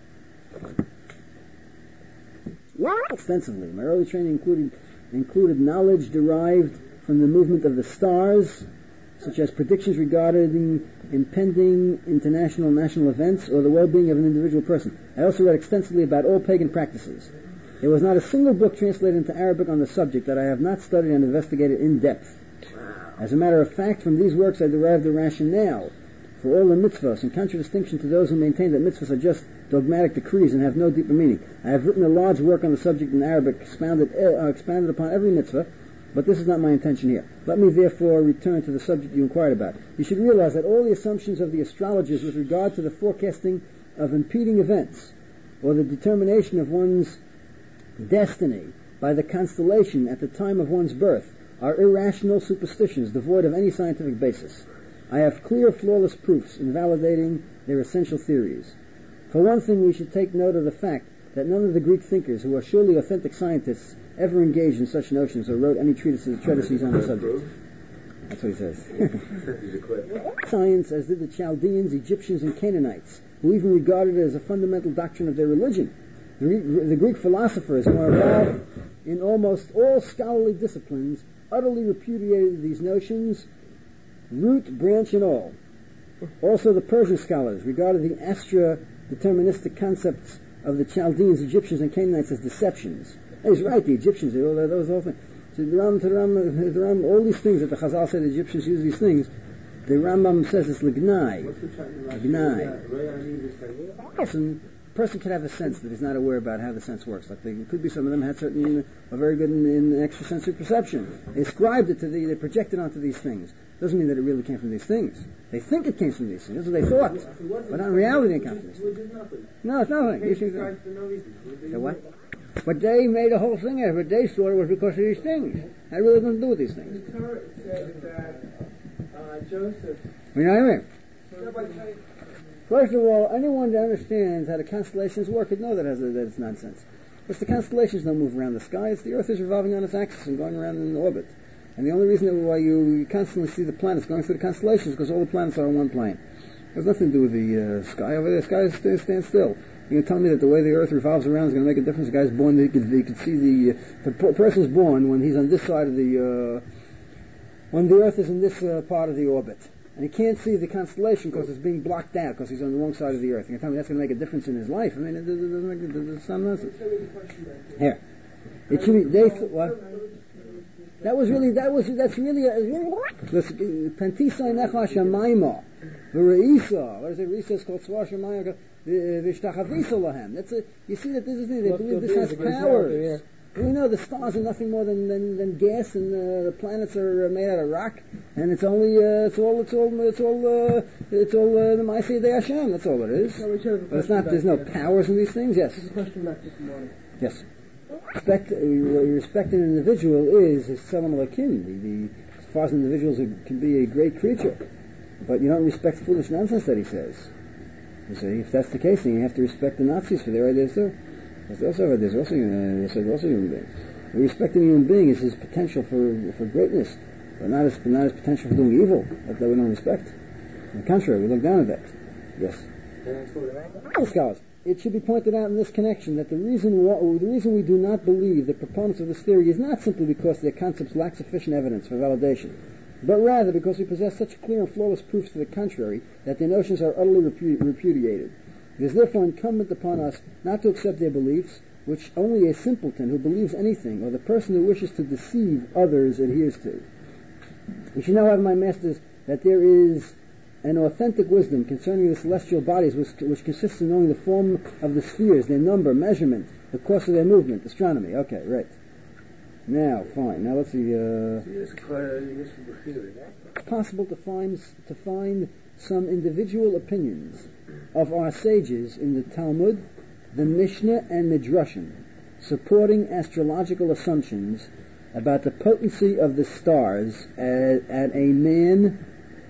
Extensively. My early training included knowledge derived from the movement of the stars, such as predictions regarding impending international national events or the well-being of an individual person. I also read extensively about all pagan practices. There was not a single book translated into Arabic on the subject that I have not studied and investigated in depth. As a matter of fact, from these works I derived the rationale for all the mitzvahs, in contradistinction to those who maintain that mitzvahs are just dogmatic decrees and have no deeper meaning. I have written a large work on the subject in Arabic, expounded upon every mitzvah, but this is not my intention here. Let me therefore return to the subject you inquired about. You should realize that all the assumptions of the astrologers with regard to the forecasting of impending events, or the determination of one's destiny by the constellation at the time of one's birth, are irrational superstitions devoid of any scientific basis. I have clear, flawless proofs invalidating their essential theories. For one thing, we should take note of the fact that none of the Greek thinkers, who are surely authentic scientists, ever engaged in such notions or wrote any treatises on the subject. That's what he says. Science, as did the Chaldeans, Egyptians, and Canaanites, who even regarded it as a fundamental doctrine of their religion. The Greek philosophers, moreover, in almost all scholarly disciplines, utterly repudiated these notions, root, branch, and all. Also the Persian scholars regarded the astra-deterministic concepts of the Chaldeans, Egyptians, and Canaanites as deceptions. And he's right, the Egyptians, those whole things. So the Rambam, all these things that the Chazal said the Egyptians use these things, the Rambam says it's l'gnai. A person could have a sense that he's not aware about how the sense works. Like it could be some of them had certain, are very good in extrasensory perception. They ascribed it to they projected onto these things. Doesn't mean that it really came from these things. They think it came from these things. That's what they thought. But in reality it came from these things. No, it's nothing. The what? But they made a whole thing out of it. They thought it was because of these things. That really doesn't do with these things. The Torah said that Joseph... You know what I mean? First of all, anyone that understands how the constellations work would know that it's nonsense. Because the constellations don't move around the sky. It's the Earth is revolving on its axis and going around in orbit. And the only reason why you constantly see the planets going through the constellations is because all the planets are on one plane. It has nothing to do with the sky over there. The sky stands still. You can tell me that the way the Earth revolves around is going to make a difference. The guy's born, he could see the person's born when he's on this side of when the Earth is in this part of the orbit. And he can't see the constellation because it's being blocked out because he's on the wrong side of the Earth. You can tell me that's going to make a difference in his life. I mean, it's not nonsense. Here. It should be, what? That's really Pentisai Necha Shamayma. The Reisa. What is it? Reisa is called Tzvar Shamayma. Vishtachavisa Lahem. You see that this is they believe this has powers. We know the stars are nothing more than gas, and the planets are made out of rock, and it's only it's all the Ma'aseh Dei Hashem. That's all it is. But it's not. There's no powers in these things. Yes. This is a question about this morning. Yes. Respect an individual is Salam Alakim. As far as individuals can be a great creature, but you don't respect foolish nonsense that he says. You see, if that's the case, then you have to respect the Nazis for their ideas too. There's also human beings. We respect a human being is his potential for greatness, but not his potential for doing evil. That we don't respect. On the contrary, we look down at that. Yes. Scholars, it should be pointed out in this connection that the reason we do not believe the proponents of this theory is not simply because their concepts lack sufficient evidence for validation, but rather because we possess such clear and flawless proofs to the contrary that their notions are utterly repudiated. It is therefore incumbent upon us not to accept their beliefs, which only a simpleton who believes anything, or the person who wishes to deceive others, adheres to. We should know, have my masters, that there is an authentic wisdom concerning the celestial bodies which consists in knowing the form of the spheres, their number, measurement, the course of their movement, astronomy. Okay, right. Now, fine. Now let's see. It's possible to find some individual opinions of our sages in the Talmud, the Mishnah, and Midrashim, supporting astrological assumptions about the potency of the stars at a man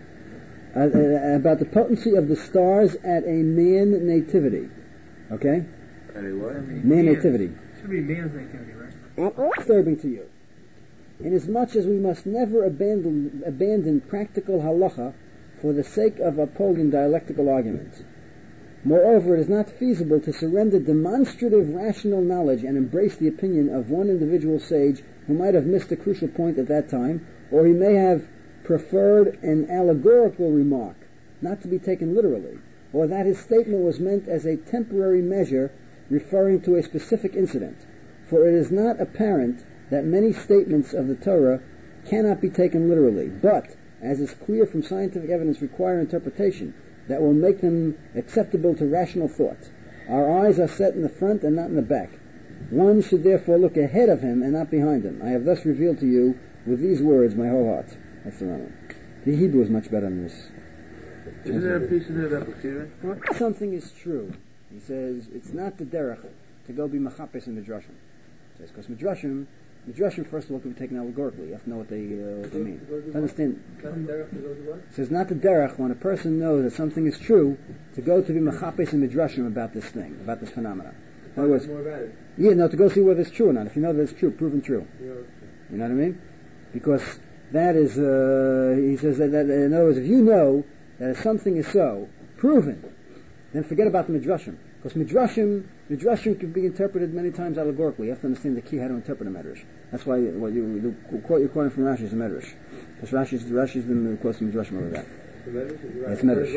nativity. Okay? At a what? Man nativity. Should be man's nativity, right? Disturbing to you. Inasmuch as we must never abandon practical halacha for the sake of upholding dialectical arguments. Moreover, it is not feasible to surrender demonstrative rational knowledge and embrace the opinion of one individual sage who might have missed a crucial point at that time, or he may have preferred an allegorical remark, not to be taken literally, or that his statement was meant as a temporary measure referring to a specific incident. For it is not apparent that many statements of the Torah cannot be taken literally, but, as is clear from scientific evidence, require interpretation that will make them acceptable to rational thought. Our eyes are set in the front and not in the back. One should therefore look ahead of him and not behind him. I have thus revealed to you with these words my whole heart. That's the Rambam. The Hebrew is much better than this. Isn't there a piece in there about Bechira? Something is true. He says it's not the derech to go be machapes in Midrashim. Because Midrashim, first of all, can be taken allegorically. You have to know what they mean. Understand? It says not the derech when a person knows that something is true to go to be machapes in Midrashim about this thing, about this phenomenon. In other words, to go see whether it's true or not. If you know that it's true, proven true. You know what I mean? Because that is, he says that in other words, if you know that if something is so, proven, then forget about the Midrashim. Because Midrashim can be interpreted many times allegorically. You have to understand the key how to interpret a Medrash. That's why what you're quoting from Rashi is a Medrash. Because Rashi's been quoting Midrashim over that. It's Medrash.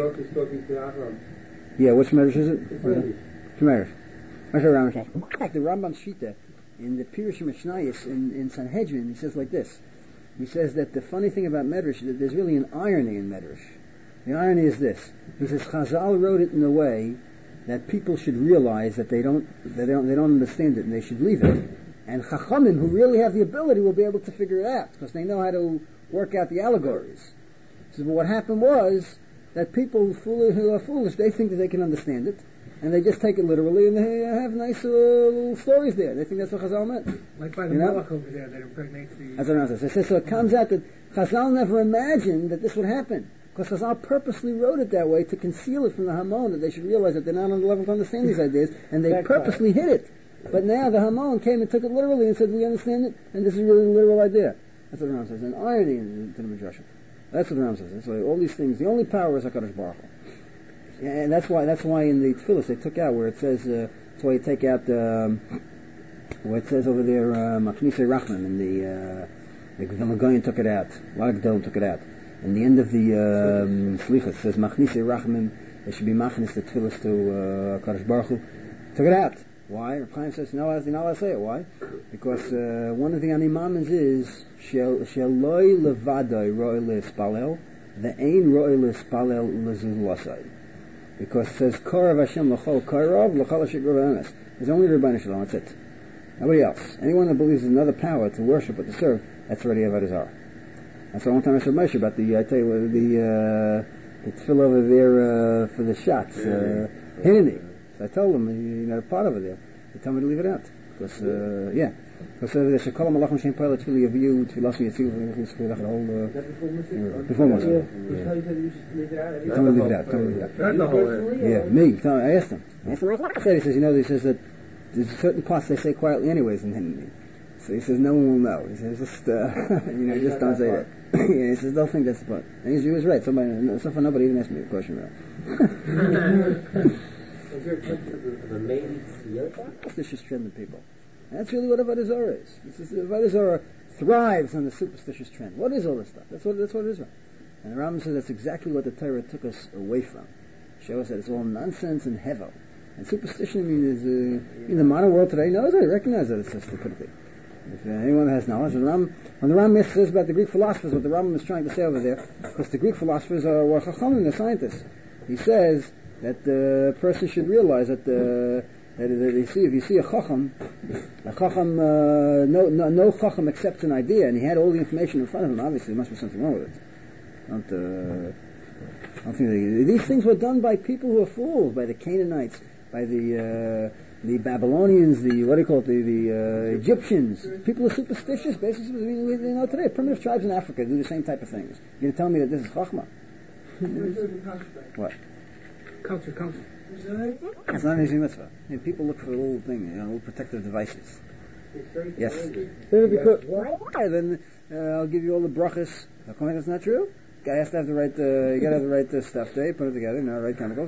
Yeah, which Medrash is it? Medrash. The Rambam Shita in the Pirush Mishnayos in Sanhedrin, he says like this. He says that the funny thing about Medrash is that there's really an irony in Medrash. The irony is this. He says Chazal wrote it in a way that people should realize that they don't understand it and they should leave it. And Chachamim, who really have the ability, will be able to figure it out because they know how to work out the allegories. So, but what happened was that people who are foolish, they think that they can understand it, and they just take it literally, and they have nice little stories there. They think that's what Chazal meant. Like by the Malach over there that impregnates the... That's what I'm saying. So it comes out that Chazal never imagined that this would happen. Because Chazal purposely wrote it that way to conceal it from the Hamon, that they should realize that they're not on the level to understand these ideas, and they purposely hid it. But now the Hamon came and took it literally and said, we understand it, and this is really a literal idea. That's what the Ram says. An irony to the Midrash. That's what the Ram says. That's why all these things, the only power is HaKadosh Baruch Hu. And that's why in the Tefillah they took out where it says, that's why you take out, where it says over there, Machnisei Rachman, and the Magoyan took it out. A lot of Gedolim took it out. In the end of the Slichas, it says Machnisei Rachman, they should be machnis the Tefillas to HaKadosh Baruch Hu. Took it out. Why? Reb Chaim says, no, you're not allowed to say it. Why? Because one of the animamins is Sheloi levadoi roi le'espalel, ve'ein roi le'espalel le'zul. Because it says Korav Hashem l'chol korav l'chol hashik emes. There's only the Rebbeinu Shalom. That's it. Nobody else. Anyone that believes there's another power to worship or to serve, that's already Avodah Zarah. That's the one time I said Moshe about I tell you the tefillah over there for the shots, Hineni. I told them, you're not a part of it there. They told me to leave it out. Because, Because the Shekol Malachim Shem Poel Tefillah Yaviyu Tefillah Yitziv the whole before Moshe. He told me to leave it out. Not the whole. Yeah, me. I asked him. He says that there's certain parts they say quietly anyways in Hindi. So he says no one will know. He says just just don't say that. He says don't think that's the part. And he was right. So far nobody even asked me a question about. Is there a concept of a maybe tziyota? This is trend of people. And that's really what Avodah Zarah is. Avodah Zarah thrives on the superstitious trend. What is all this stuff? That's what it is. And the Rambam says that's exactly what the Torah took us away from. Show us that it's all nonsense and hevel. And superstition is in the modern world today knows it, recognize that it's a stupidity. If anyone has knowledge, when the Rambam says about the Greek philosophers, what the Rambam is trying to say over there, because the Greek philosophers were chachamim, the scientists. He says that the person should realize that if you see a chacham, no chacham accepts an idea, and he had all the information in front of him. Obviously, there must be something wrong with it. I don't think these things were done by people who are fools, by the Canaanites, by the Babylonians, the Egyptians. People are superstitious. Basically, today primitive tribes in Africa do the same type of things. You're going to tell me that this is chachma? What? Culture. It's not an easy mitzvah. People look for a little thing, little protective devices. Yes. Why? Then I'll give you all the brachas. How come that's not true? Guy has to have the right. You got to have the right stuff there. Put it together. Right chemicals.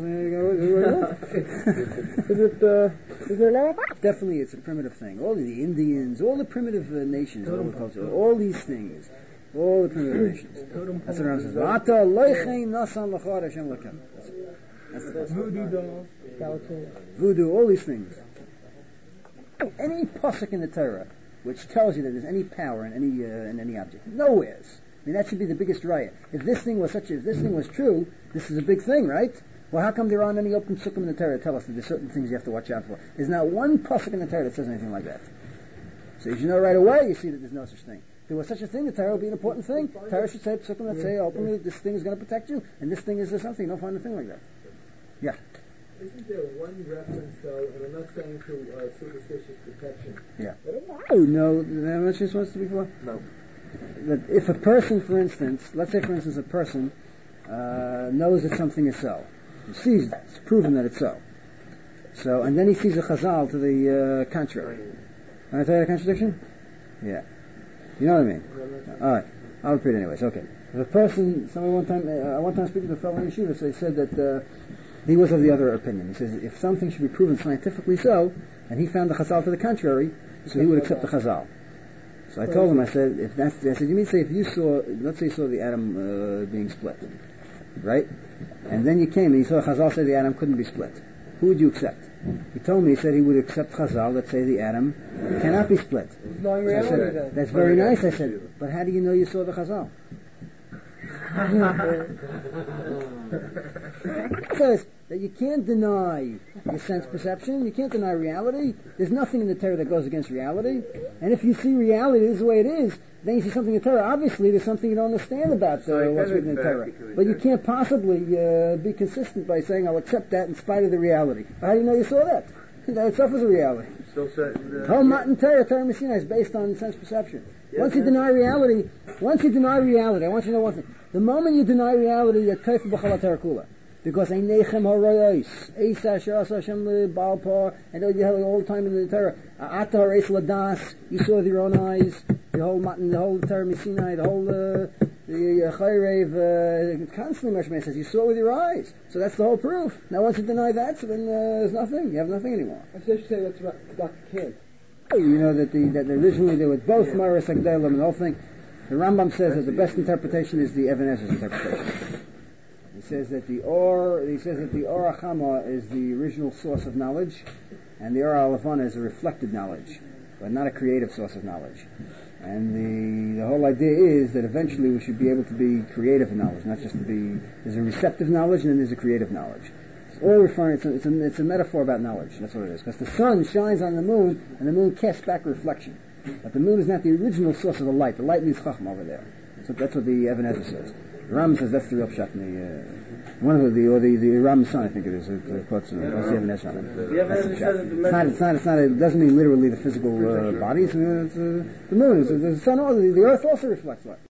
Is it law? Definitely, it's a primitive thing. All the Indians, all the primitive nations, all the culture, all these things, all the primitive nations. That's what Ram says. Ata leichein nasan lachar Hashem lakem. That's the Voodoo doll, voodoo, all these things. Any pasuk in the Torah which tells you that there's any power in any object, nowheres. I mean, that should be the biggest riot. If this thing was true, this is a big thing, right? Well, how come there aren't any open sukkim in the Torah that tell us that there's certain things you have to watch out for? There's not one pasuk in the Torah that says anything like that. So you should know right away, you see that there's no such thing. If there was such a thing, the Torah would be an important thing. The Torah should say psukim that say openly this thing is going to protect you, and this thing is something. You don't find a thing like that. Yeah. Isn't there one reference, though, and I'm not saying to superstitious protection? Yeah. No, did I mention this once before? No. That if a person, for instance, let's say for instance a person knows that something is so. He sees it. It's proven that it's so. So, and then he sees a chazal to the contrary. Can I tell you the contradiction? Yeah. You know what I mean? Alright. I'll repeat it anyways. Okay. If a person, one time speaking to a fellow in yeshiva, so he said that he was of the other opinion. He says if something should be proven scientifically so, and he found the chazal to the contrary, so he would accept the chazal. So I told him, I said, you mean say if you saw, let's say you saw the atom being split, right? And then you came and you saw chazal say the atom couldn't be split. Who would you accept? He told me, he said he would accept chazal that say the atom cannot be split. So I said, that's very nice, I said, but how do you know you saw the chazal? It says that you can't deny your sense perception, you can't deny reality. There's nothing in the Torah that goes against reality. And if you see reality this is the way it is, then you see something in the Torah. Obviously, there's something you don't understand about what's written in the Torah. But you can't possibly be consistent by saying, I'll accept that in spite of the reality. How do you know you saw that? That itself is a reality. The whole Matan Torah Messina is based on sense perception. Once you deny reality, I want you to know one thing. The moment you deny reality, you're kafir b'chol HaTorah kula. Because ein nechem haroyos, Eisa Shas Hashem leBaalpar, and you have it all the time in the Torah. Ata hareis ladas, you saw with your own eyes, the whole Torah Sinai, the whole the Chayrev, constantly Meshmei says you saw with your eyes. So that's the whole proof. Now once you deny that, so then there's nothing. You have nothing anymore. I should say that's Dr. Kant. You know that originally there was both Maris Agdalim and the whole thing. The Rambam says that the best interpretation is the Even Ezra's interpretation. He says that the Or HaChama is the original source of knowledge, and the Or HaLevana is a reflected knowledge, but not a creative source of knowledge. And the whole idea is that eventually we should be able to be creative in knowledge, not just to be. There's a receptive knowledge and then there's a creative knowledge. It's all referring. It's a metaphor about knowledge. That's what it is. Because the sun shines on the moon, and the moon casts back a reflection. But the moon is not the original source of the light. The light means Chachma over there. So that's what the Even Ezra says. The Ram says that's the real pshat. One of the Ram's son, I think it is. It quotes the Even Ezra on it. The Even Ezra says It's not. It doesn't mean literally the physical bodies. The moon is the sun. The earth also reflects light.